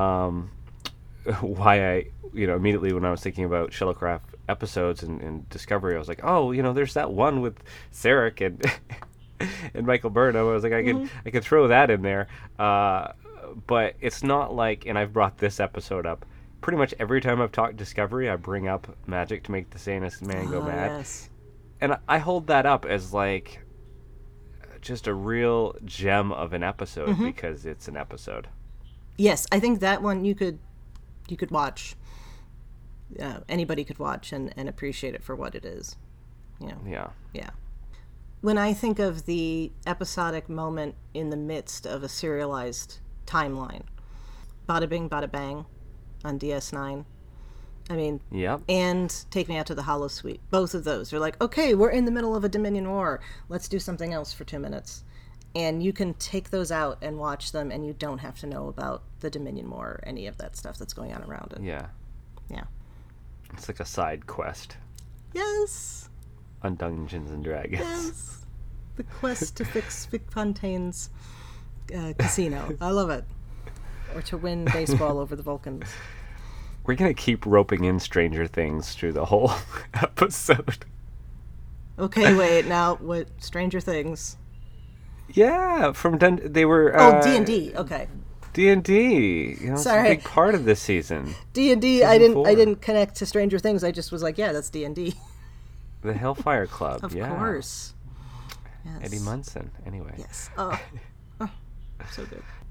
Why I, immediately when I was thinking about Shuttlecraft episodes and Discovery, I was like, oh, there's that one with Sarek and Michael Burnham. I was like, I could throw that in there. But it's not like, and I've brought this episode up, pretty much every time I've talked Discovery, I bring up Magic to Make the Sanest Man Go Mad. Yes. And I hold that up as like just a real gem of an episode because it's an episode. Yes, I think that one you could watch. Anybody could watch and appreciate it for what it is. Yeah. Yeah. When I think of the episodic moment in the midst of a serialized timeline, Bada Bing, Bada Bang on DS9. I mean, yep. And Take Me Out to the Hollow Suite. Both of those are like, okay, we're in the middle of a Dominion War. Let's do something else for 2 minutes. And you can take those out and watch them, and you don't have to know about the Dominion War or any of that stuff that's going on around it. Yeah. Yeah. It's like a side quest. Yes. On Dungeons and Dragons. Yes. The quest to fix Vic Fontaine's casino. I love it. Or to win baseball over the Vulcans. We're going to keep roping in Stranger Things through the whole episode. Okay, wait. Now, what? Stranger Things? Yeah, they were... D&D. Okay. D&D. It's Sorry. a big part of this season. D&D, I didn't connect to Stranger Things. I just was like, yeah, that's D&D. The Hellfire Club, Of course. Yes. Eddie Munson, anyway. Yes. Oh, so good.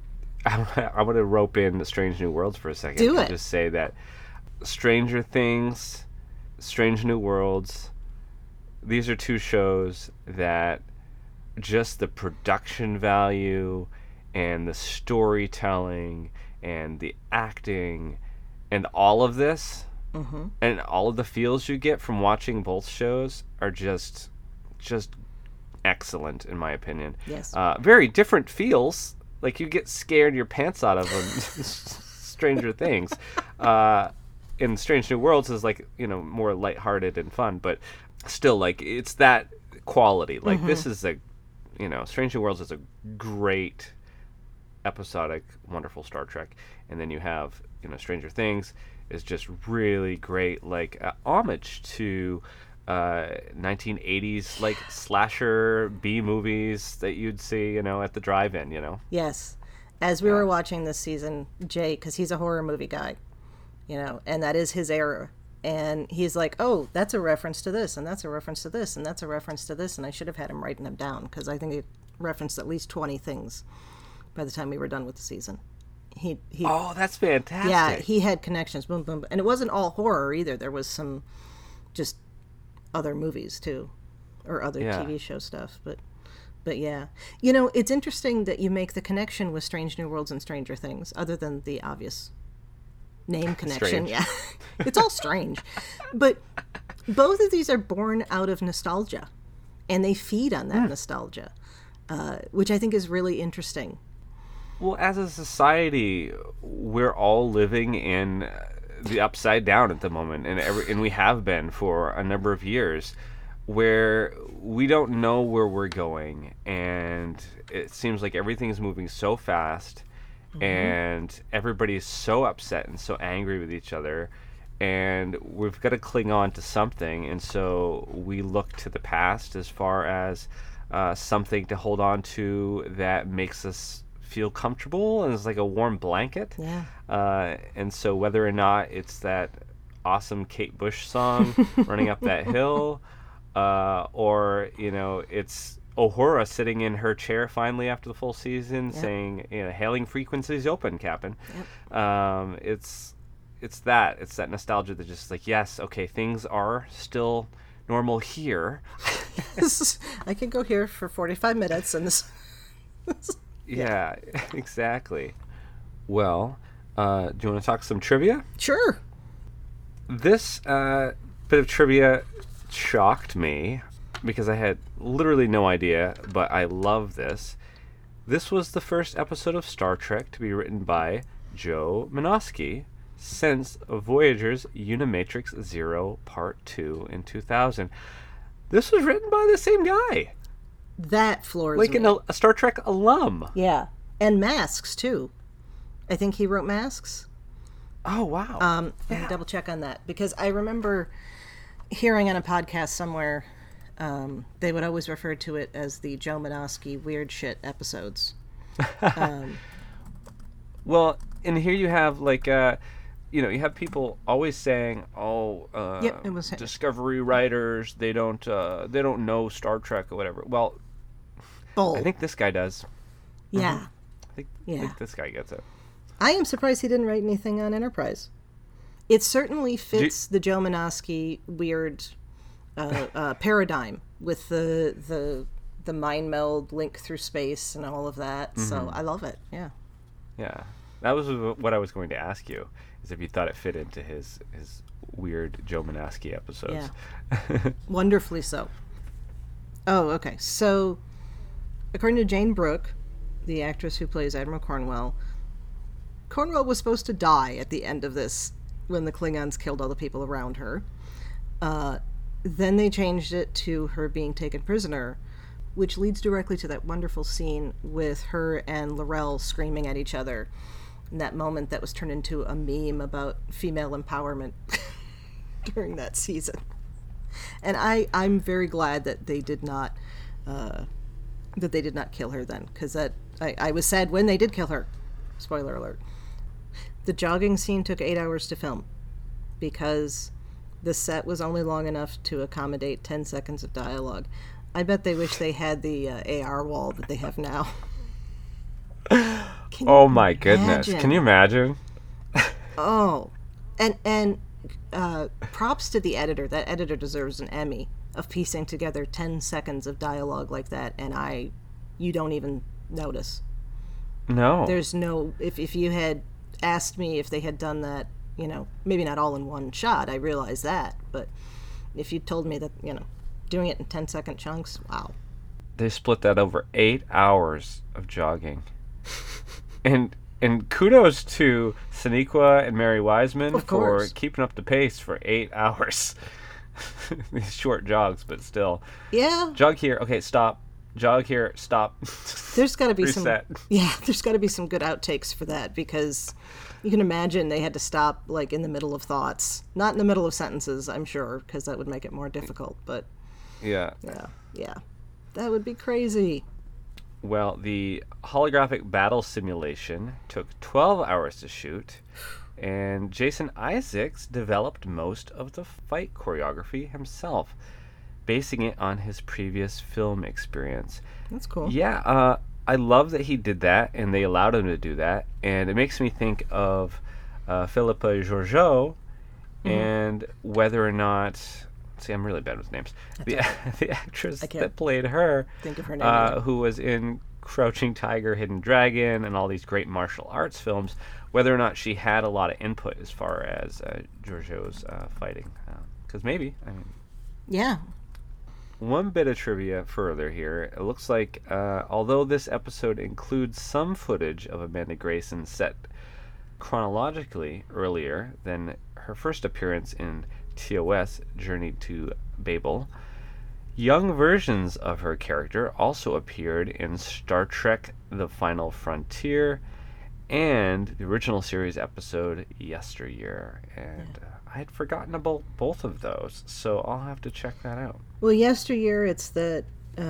I want to rope in Strange New Worlds for a second. Do and it. Just say that Stranger Things, Strange New Worlds, these are two shows that just the production value and the storytelling and the acting and all of this and all of the feels you get from watching both shows are just excellent in my opinion. Yes. Very different feels. Like you get scared your pants out of them. Stranger Things. In Strange New Worlds is like, more lighthearted and fun, but still like it's that quality. Like this is Strange New Worlds is a great episodic, wonderful Star Trek, and then you have Stranger Things is just really great, like homage to 1980s like slasher B movies that you'd see at the drive-in. Yes. As we were watching this season, Jay, because he's a horror movie guy, and that is his era. And he's like, oh, that's a reference to this, and that's a reference to this, and that's a reference to this. And I should have had him writing them down, because I think he referenced at least 20 things by the time we were done with the season. He Oh, that's fantastic. Yeah, he had connections. Boom, boom. And it wasn't all horror either. There was some just other movies, too, or other TV show stuff. But yeah. It's interesting that you make the connection with Strange New Worlds and Stranger Things, other than the obvious name connection. Strange. Yeah. It's all strange. But both of these are born out of nostalgia, and they feed on that nostalgia, which I think is really interesting. Well, as a society, we're all living in the upside down at the moment, and we have been for a number of years, where we don't know where we're going, and it seems like everything's moving so fast, and everybody's so upset and so angry with each other, and we've got to cling on to something, and so we look to the past as far as something to hold on to that makes us feel comfortable and is like a warm blanket. Yeah. And so whether or not it's that awesome Kate Bush song, Running Up That Hill, or, it's Uhura sitting in her chair finally after the full season saying, hailing frequencies open, Captain. Yep. It's that nostalgia that just like, yes, okay, things are still normal here. I can go here for 45 minutes and this... Yeah, exactly. Well, do you want to talk some trivia? Sure. This bit of trivia shocked me because I had literally no idea, but I love this. This was the first episode of Star Trek to be written by Joe Menosky since Voyager's Unimatrix Zero Part 2 in 2000. This was written by the same guy. That floors like me. a Star Trek alum. Yeah. And Masks, too. I think he wrote Masks. Oh, wow. Let me double check on that. Because I remember hearing on a podcast somewhere, they would always refer to it as the Joe Menosky weird shit episodes. Well, and here you have, like, you have people always saying, Yep, it was him. Discovery writers, they don't know Star Trek or whatever. Well, Bold. I think this guy does. Yeah. I think this guy gets it. I am surprised he didn't write anything on Enterprise. It certainly fits the Joe Menosky weird paradigm with the mind meld link through space and all of that. So I love it. Yeah. Yeah. That was what I was going to ask you, is if you thought it fit into his weird Joe Menosky episodes. Yeah. Wonderfully so. Oh, okay. So, according to Jane Brooke, the actress who plays Admiral Cornwell was supposed to die at the end of this when the Klingons killed all the people around her. Then they changed it to her being taken prisoner, which leads directly to that wonderful scene with her and L'Rell screaming at each other. In that moment that was turned into a meme about female empowerment during that season. And I'm very glad that they did not kill her then, because I was sad when they did kill her. Spoiler alert. The jogging scene took 8 hours to film because the set was only long enough to accommodate 10 seconds of dialogue. I bet they wish they had the AR wall that they have now. Oh my goodness! Can you imagine? Oh, and props to the editor. That editor deserves an Emmy of piecing together 10 seconds of dialogue like that, and you don't even notice. No. There's no, if you had asked me if they had done that, maybe not all in one shot, I realize that, but if you told me that, doing it in 10-second chunks, wow. They split that over 8 hours of jogging. And kudos to Sonequa and Mary Wiseman for keeping up the pace for 8 hours. These short jogs, but still. Yeah. Jog here. Okay, stop. Jog here. Stop. There's got to be Reset. there's got to be some good outtakes for that, because you can imagine they had to stop like in the middle of thoughts, not in the middle of sentences, I'm sure, because that would make it more difficult. But yeah, that would be crazy. Well, the holographic battle simulation took 12 hours to shoot, and Jason Isaacs developed most of the fight choreography himself, basing it on his previous film experience. That's cool. Yeah, I love that he did that, and they allowed him to do that, and it makes me think of Philippa Georgiou, and whether or not... See, I'm really bad with names. The actress that played her, think of her name who was in Crouching Tiger, Hidden Dragon, and all these great martial arts films, whether or not she had a lot of input as far as Georgiou's fighting. Because maybe, I mean... Yeah. One bit of trivia further here. It looks like, although this episode includes some footage of Amanda Grayson set chronologically earlier than her first appearance in TOS, Journey to Babel, young versions of her character also appeared in Star Trek The Final Frontier and the original series episode Yesteryear. And I had forgotten about both of those, so I'll have to check that out. Well, Yesteryear, it's the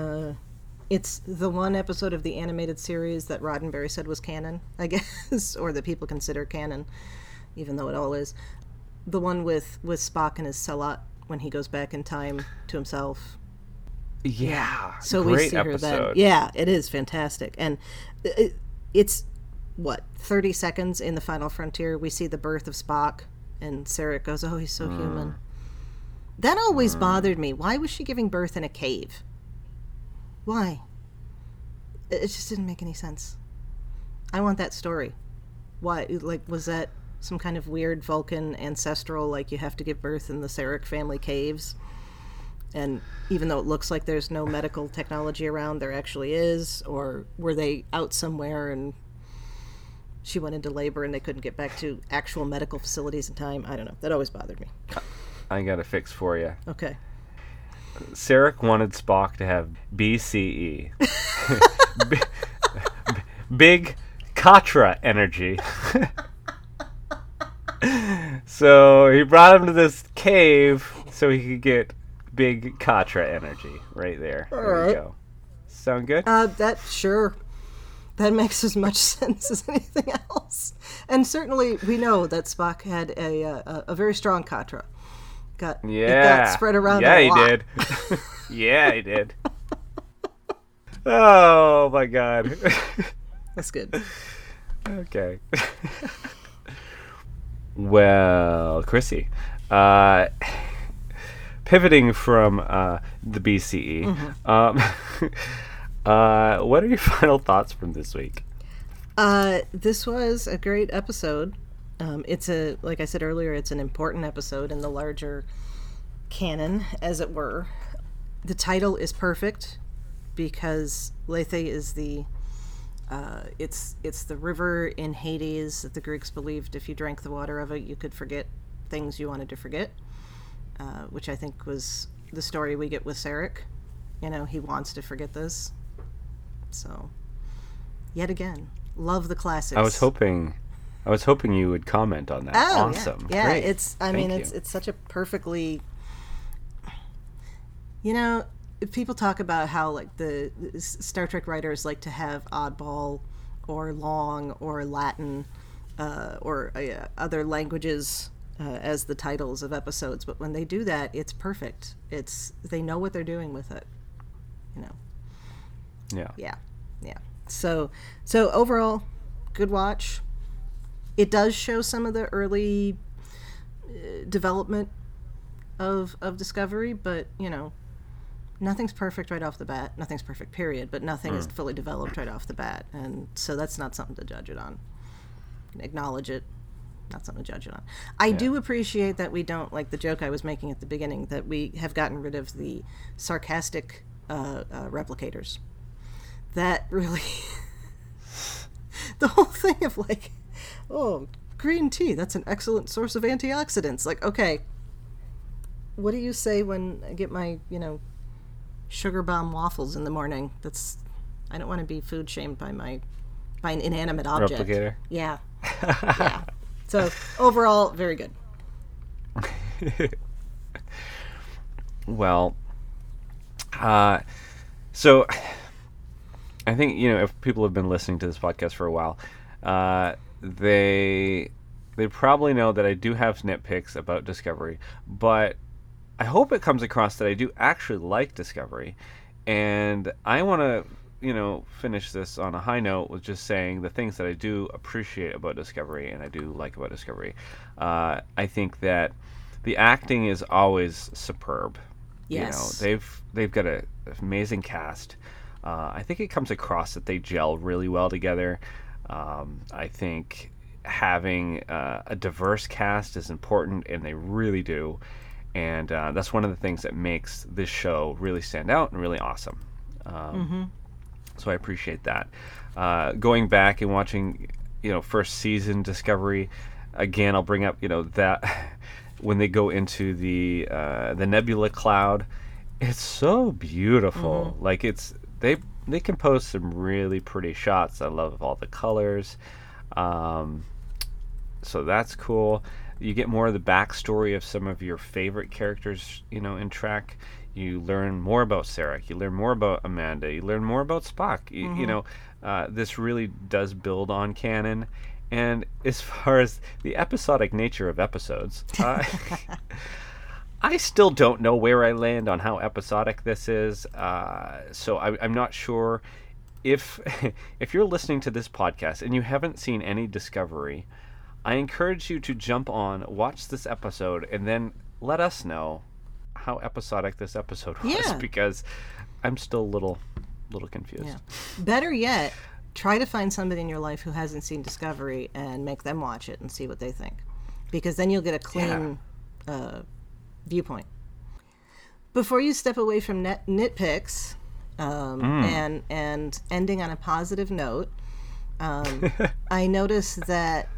one episode of the animated series that Roddenberry said was canon, I guess, or that people consider canon, even though it all is. The one with Spock and his Salat when he goes back in time to himself. Yeah. So great we see episode. her then. Yeah, it is fantastic. And it's, 30 seconds in The Final Frontier, we see the birth of Spock, and Sarek goes, oh, he's so human. That always bothered me. Why was she giving birth in a cave? Why? It just didn't make any sense. I want that story. Why? Like, was that some kind of weird Vulcan ancestral, like you have to give birth in the Sarek family caves? And even though it looks like there's no medical technology around, there actually is? Or were they out somewhere and she went into labor and they couldn't get back to actual medical facilities in time? I don't know. That always bothered me. I got a fix for you. Okay. Sarek wanted Spock to have BCE. Big Katra energy. So he brought him to this cave so he could get big Katra energy right there. There we go. Sound good? That makes as much sense as anything else. And certainly we know that Spock had a very strong Katra. It got spread around a lot. He did. Yeah, he did. Oh my God. That's good. Okay. Well, Chrissy, pivoting from the BCE, what are your final thoughts from this week? This was a great episode. Like I said earlier, it's an important episode in the larger canon, as it were. The title is perfect because Lethe is it's the river in Hades that the Greeks believed if you drank the water of it, you could forget things you wanted to forget, which I think was the story we get with Sarek. He wants to forget this. So, yet again, love the classics. I was hoping you would comment on that. Oh, awesome. Yeah, Great. It's such a perfectly, people talk about how like the Star Trek writers like to have oddball or long or Latin or other languages as the titles of episodes, but when they do that, it's perfect. They know what they're doing with it. Yeah. So overall, good watch. It does show some of the early development of Discovery, but, you know, nothing's perfect right off the bat. Nothing's perfect, period, but nothing is fully developed right off the bat. And so that's not something to judge it on. Acknowledge it, not something to judge it on. I do appreciate that we don't, like the joke I was making at the beginning, that we have gotten rid of the sarcastic replicators. That really... the whole thing of like, oh, green tea, that's an excellent source of antioxidants. Like, okay, what do you say when I get my, you know, sugar bomb waffles in the morning? I don't want to be food shamed by an inanimate object. Replicator. Yeah. Yeah. So overall, very good. Well, so I think, you know, if people have been listening to this podcast for a while, they probably know that I do have nitpicks about Discovery, but I hope it comes across that I do actually like Discovery, and I want to, you know, finish this on a high note with just saying the things that I do appreciate about Discovery and I do like about Discovery. I think that the acting is always superb. Yes. You know, they've got an amazing cast. I think it comes across that they gel really well together. I think having a diverse cast is important, and they really do. And that's one of the things that makes this show really stand out and really awesome. So I appreciate that. Going back and watching, you know, first season Discovery, again, I'll bring up, you know, that when they go into the nebula cloud, it's so beautiful. Like they compose some really pretty shots. I love all the colors. So that's cool. You get more of the backstory of some of your favorite characters, you know, in Trek. You learn more about Sarek. You learn more about Amanda. You learn more about Spock. You know, this really does build on canon. And as far as the episodic nature of episodes, I still don't know where I land on how episodic this is. So I'm not sure if you're listening to this podcast and you haven't seen any Discovery, I encourage you to jump on, watch this episode, and then let us know how episodic this episode was, because I'm still a little confused. Yeah. Better yet, try to find somebody in your life who hasn't seen Discovery and make them watch it and see what they think, because then you'll get a clean viewpoint. Before you step away from nitpicks and ending on a positive note, I noticed that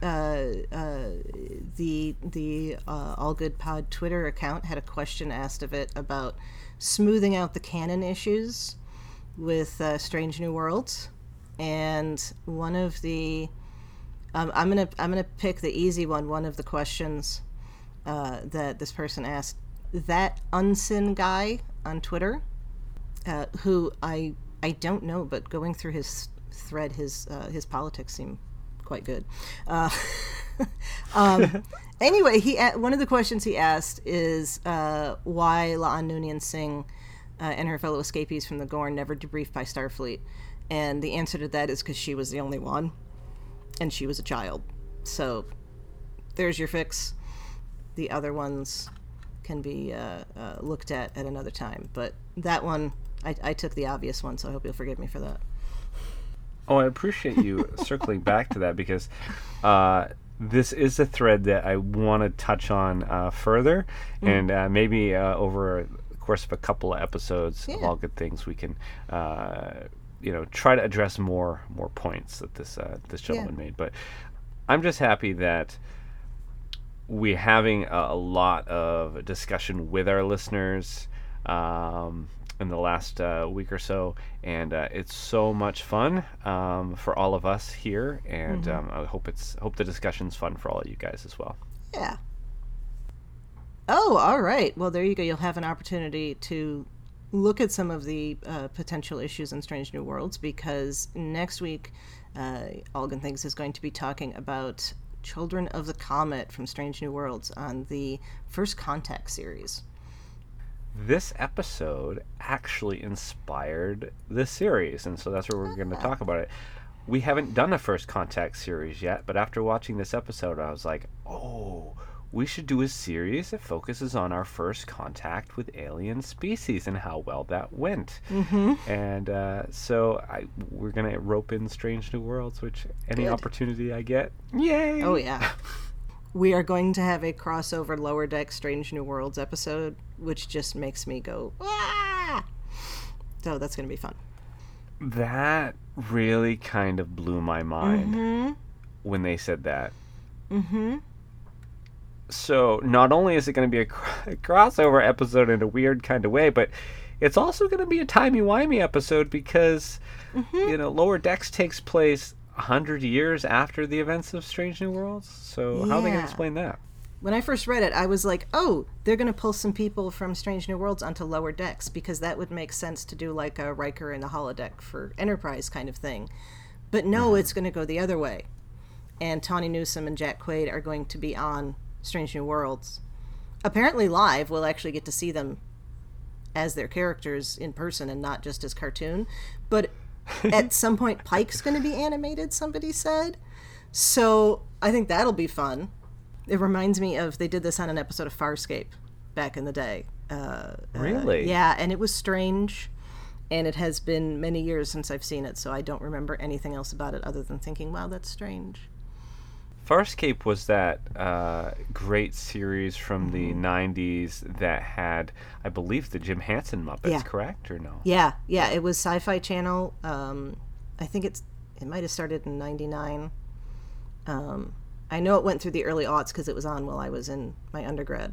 the All Good Pod Twitter account had a question asked of it about smoothing out the canon issues with Strange New Worlds, and one of the I'm gonna pick the easy one. One of the questions that this person asked, that Unsinn guy on Twitter, who I don't know, but going through his thread, his politics seem quite good. Anyway, one of the questions he asked is why La'an Noonien Singh and her fellow escapees from the Gorn never debriefed by Starfleet, and the answer to that is because she was the only one, and she was a child. So there's your fix. The other ones can be looked at another time, but that one, I took the obvious one, so I hope you'll forgive me for that. Oh, I appreciate you circling back to that, because this is a thread that I want to touch on further, and maybe over the course of a couple of episodes of All Good Things, we can, you know, try to address more points that this gentleman made. But I'm just happy that we're having a lot of discussion with our listeners in the last week or so, and it's so much fun for all of us here, and I hope the discussion's fun for all of you guys as well. Yeah. Oh, all right. Well, there you go. You'll have an opportunity to look at some of the potential issues in Strange New Worlds, because next week, All Good Things is going to be talking about Children of the Comet from Strange New Worlds on the First Contact series. This episode actually inspired this series, and so that's where we're going to talk about it. we haven't done a First Contact series yet, but after watching this episode, I was like, oh, we should do a series that focuses on our first contact with alien species and how well that went. Mm-hmm. And so we're going to rope in Strange New Worlds, which any opportunity I get, yay! Oh, yeah. We are going to have a crossover Lower Deck Strange New Worlds episode, which just makes me go, ah! So that's going to be fun. That really kind of blew my mind when they said that. Mm-hmm. So not only is it going to be a crossover episode in a weird kind of way, but it's also going to be a timey-wimey episode because, Lower Decks takes place 100 years after the events of Strange New Worlds. So how are they going to explain that? When I first read it, I was like, oh, they're going to pull some people from Strange New Worlds onto Lower Decks, because that would make sense to do like a Riker in the holodeck for Enterprise kind of thing. But no, it's going to go the other way. And Tawny Newsome and Jack Quaid are going to be on Strange New Worlds. Apparently live, we'll actually get to see them as their characters in person and not just as cartoon. But at some point, Pike's going to be animated, somebody said. So I think that'll be fun. It reminds me of, they did this on an episode of Farscape back in the day. Really? Yeah, and it was strange. And it has been many years since I've seen it, so I don't remember anything else about it other than thinking, wow, that's strange. Farscape was that great series from the 90s that had, I believe, the Jim Henson Muppets, correct, or no? Yeah, it was Sci-Fi Channel. I think it might have started in 99. I know it went through the early aughts because it was on while I was in my undergrad.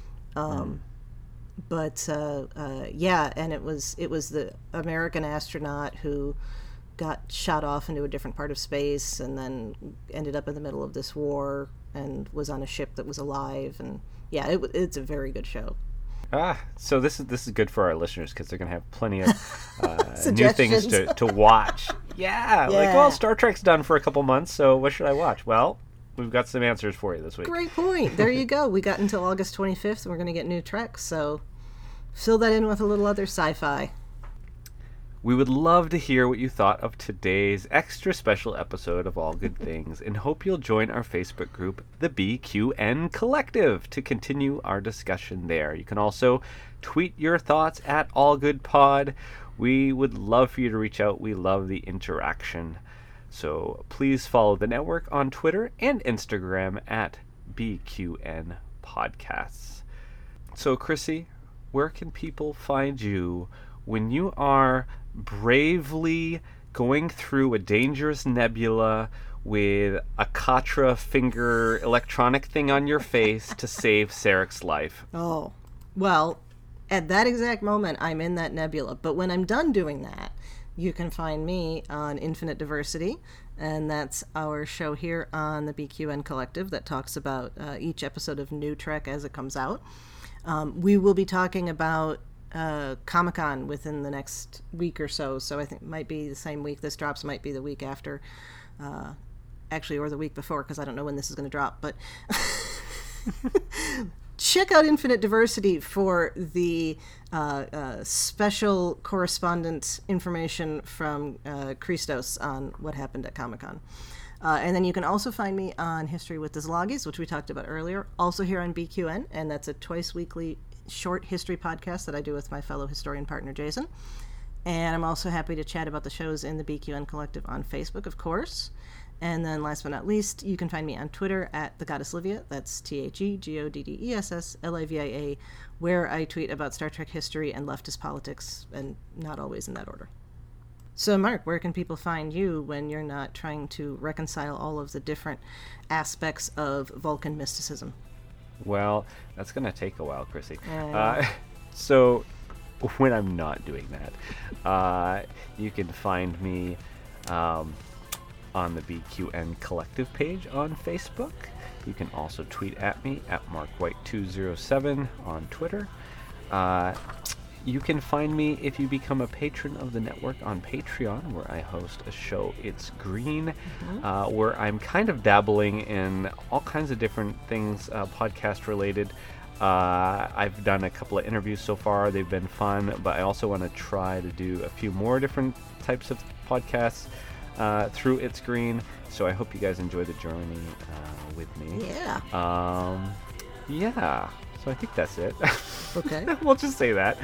But and it was the American astronaut who got shot off into a different part of space and then ended up in the middle of this war and was on a ship that was alive. And yeah, it's a very good show. So this is good for our listeners because they're going to have plenty of new things to watch. Yeah, like, well, Star Trek's done for a couple months, so what should I watch? Well, we've got some answers for you this week. Great point. There you go. We got until August 25th and we're going to get new Trek, so fill that in with a little other sci-fi. We would love to hear what you thought of today's extra special episode of All Good Things and hope you'll join our Facebook group, the BQN Collective, to continue our discussion there. You can also tweet your thoughts at AllGoodPod. We would love for you to reach out. We love the interaction. So please follow the network on Twitter and Instagram at BQN Podcasts. So, Chrissy, where can people find you when you are bravely going through a dangerous nebula with a Katra finger electronic thing on your face to save Sarek's life? Oh, well, at that exact moment, I'm in that nebula. But when I'm done doing that, you can find me on Infinite Diversity, and that's our show here on the BQN Collective that talks about each episode of New Trek as it comes out. We will be talking about Comic-Con within the next week or so I think it might be the same week this drops, might be the week after, actually, or the week before, because I don't know when this is going to drop, but check out Infinite Diversity for the special correspondent information from Christos on what happened at Comic-Con. And then you can also find me on History with the Zloggies, which we talked about earlier, also here on BQN, and that's a twice-weekly short history podcast that I do with my fellow historian partner, Jason. And I'm also happy to chat about the shows in the BQN Collective on Facebook, of course. And then last but not least, you can find me on Twitter at The Goddess Livia. That's TheGoddessLivia, where I tweet about Star Trek history and leftist politics, and not always in that order. So, Mark, where can people find you when you're not trying to reconcile all of the different aspects of Vulcan mysticism? Well, that's going to take a while, Chrissy. So, when I'm not doing that, you can find me on the BQN Collective page on Facebook. You can also tweet at me at MarkWhite207 on Twitter. You can find me if you become a patron of the network on Patreon, where I host a show, It's Green, where I'm kind of dabbling in all kinds of different things podcast related. I've done a couple of interviews so far. They've been fun, but I also want to try to do a few more different types of podcasts. through It's Green. So I hope you guys enjoy the journey with me. Yeah. Yeah. So I think that's it. Okay. We'll just say that.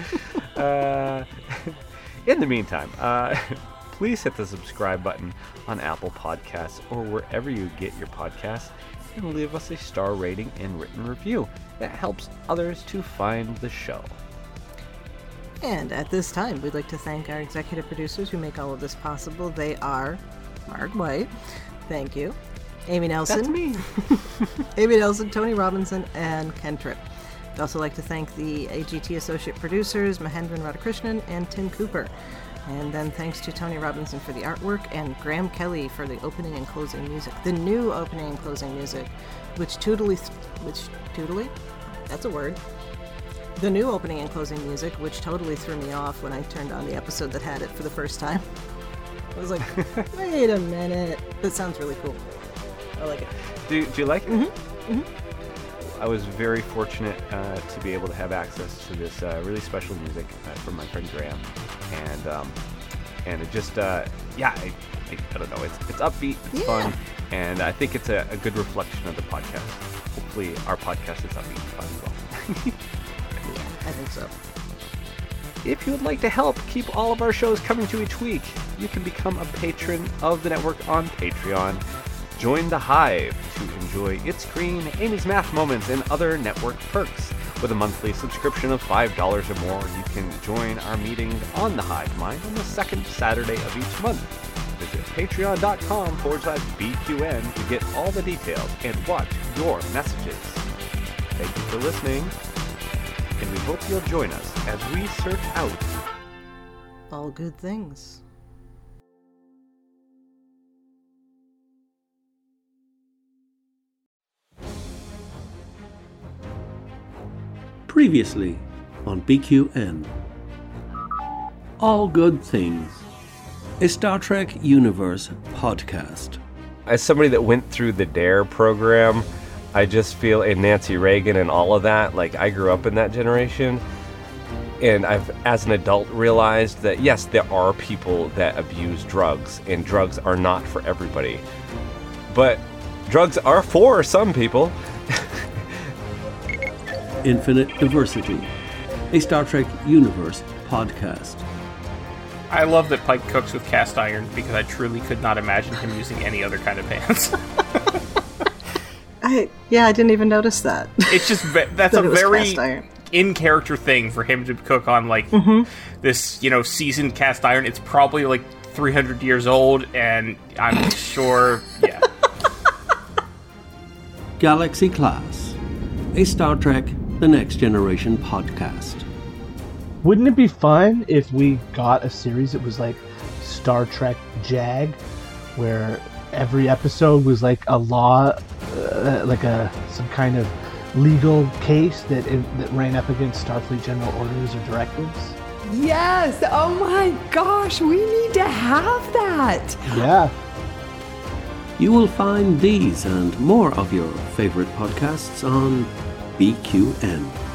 In the meantime, please hit the subscribe button on Apple Podcasts or wherever you get your podcasts and leave us a star rating and written review. That helps others to find the show. And at this time, we'd like to thank our executive producers who make all of this possible. They are Mark White. Thank you. Amy Nelson. That's me. Amy Nelson, Tony Robinson, and Ken Tripp. We'd also like to thank the AGT associate producers, Mahendran Radhakrishnan and Tim Cooper. And then thanks to Tony Robinson for the artwork and Graham Kelly for the opening and closing music. The new opening and closing music, which totally, that's a word. The new opening and closing music, which totally threw me off when I turned on the episode that had it for the first time. I was like, wait a minute. That sounds really cool. I like it. Do you like it? Mm-hmm. Mm-hmm. I was very fortunate to be able to have access to this really special music from my friend Graham, and it just I don't know, it's upbeat, it's fun, and I think it's a good reflection of the podcast. Hopefully, our podcast is upbeat and fun as well. Yeah, I think so. If you would like to help keep all of our shows coming to each week, you can become a patron of the network on Patreon. Join the Hive to enjoy It's Green, Amy's Math Moments, and other network perks. With a monthly subscription of $5 or more, you can join our meetings on the Hive Mind on the second Saturday of each month. Visit patreon.com/BQN to get all the details and watch your messages. Thank you for listening, and we hope you'll join us as we search out all good things. Previously on BQN. All Good Things, a Star Trek Universe podcast. As somebody that went through the DARE program, I just feel, and Nancy Reagan and all of that, like I grew up in that generation, and I've, as an adult, realized that yes, there are people that abuse drugs, and drugs are not for everybody. But drugs are for some people. Infinite Diversity, a Star Trek Universe podcast. I love that Pike cooks with cast iron because I truly could not imagine him using any other kind of pans. I didn't even notice that. It's just that's a very in character thing for him to cook on, like this, seasoned cast iron. It's probably like 300 years old, and I'm sure, yeah. Galaxy Class, a Star Trek The Next Generation podcast. Wouldn't it be fun if we got a series that was like Star Trek JAG, where every episode was like a law, some kind of legal case that ran up against Starfleet general orders or directives? Yes! Oh my gosh, we need to have that! Yeah. You will find these and more of your favorite podcasts on BQN.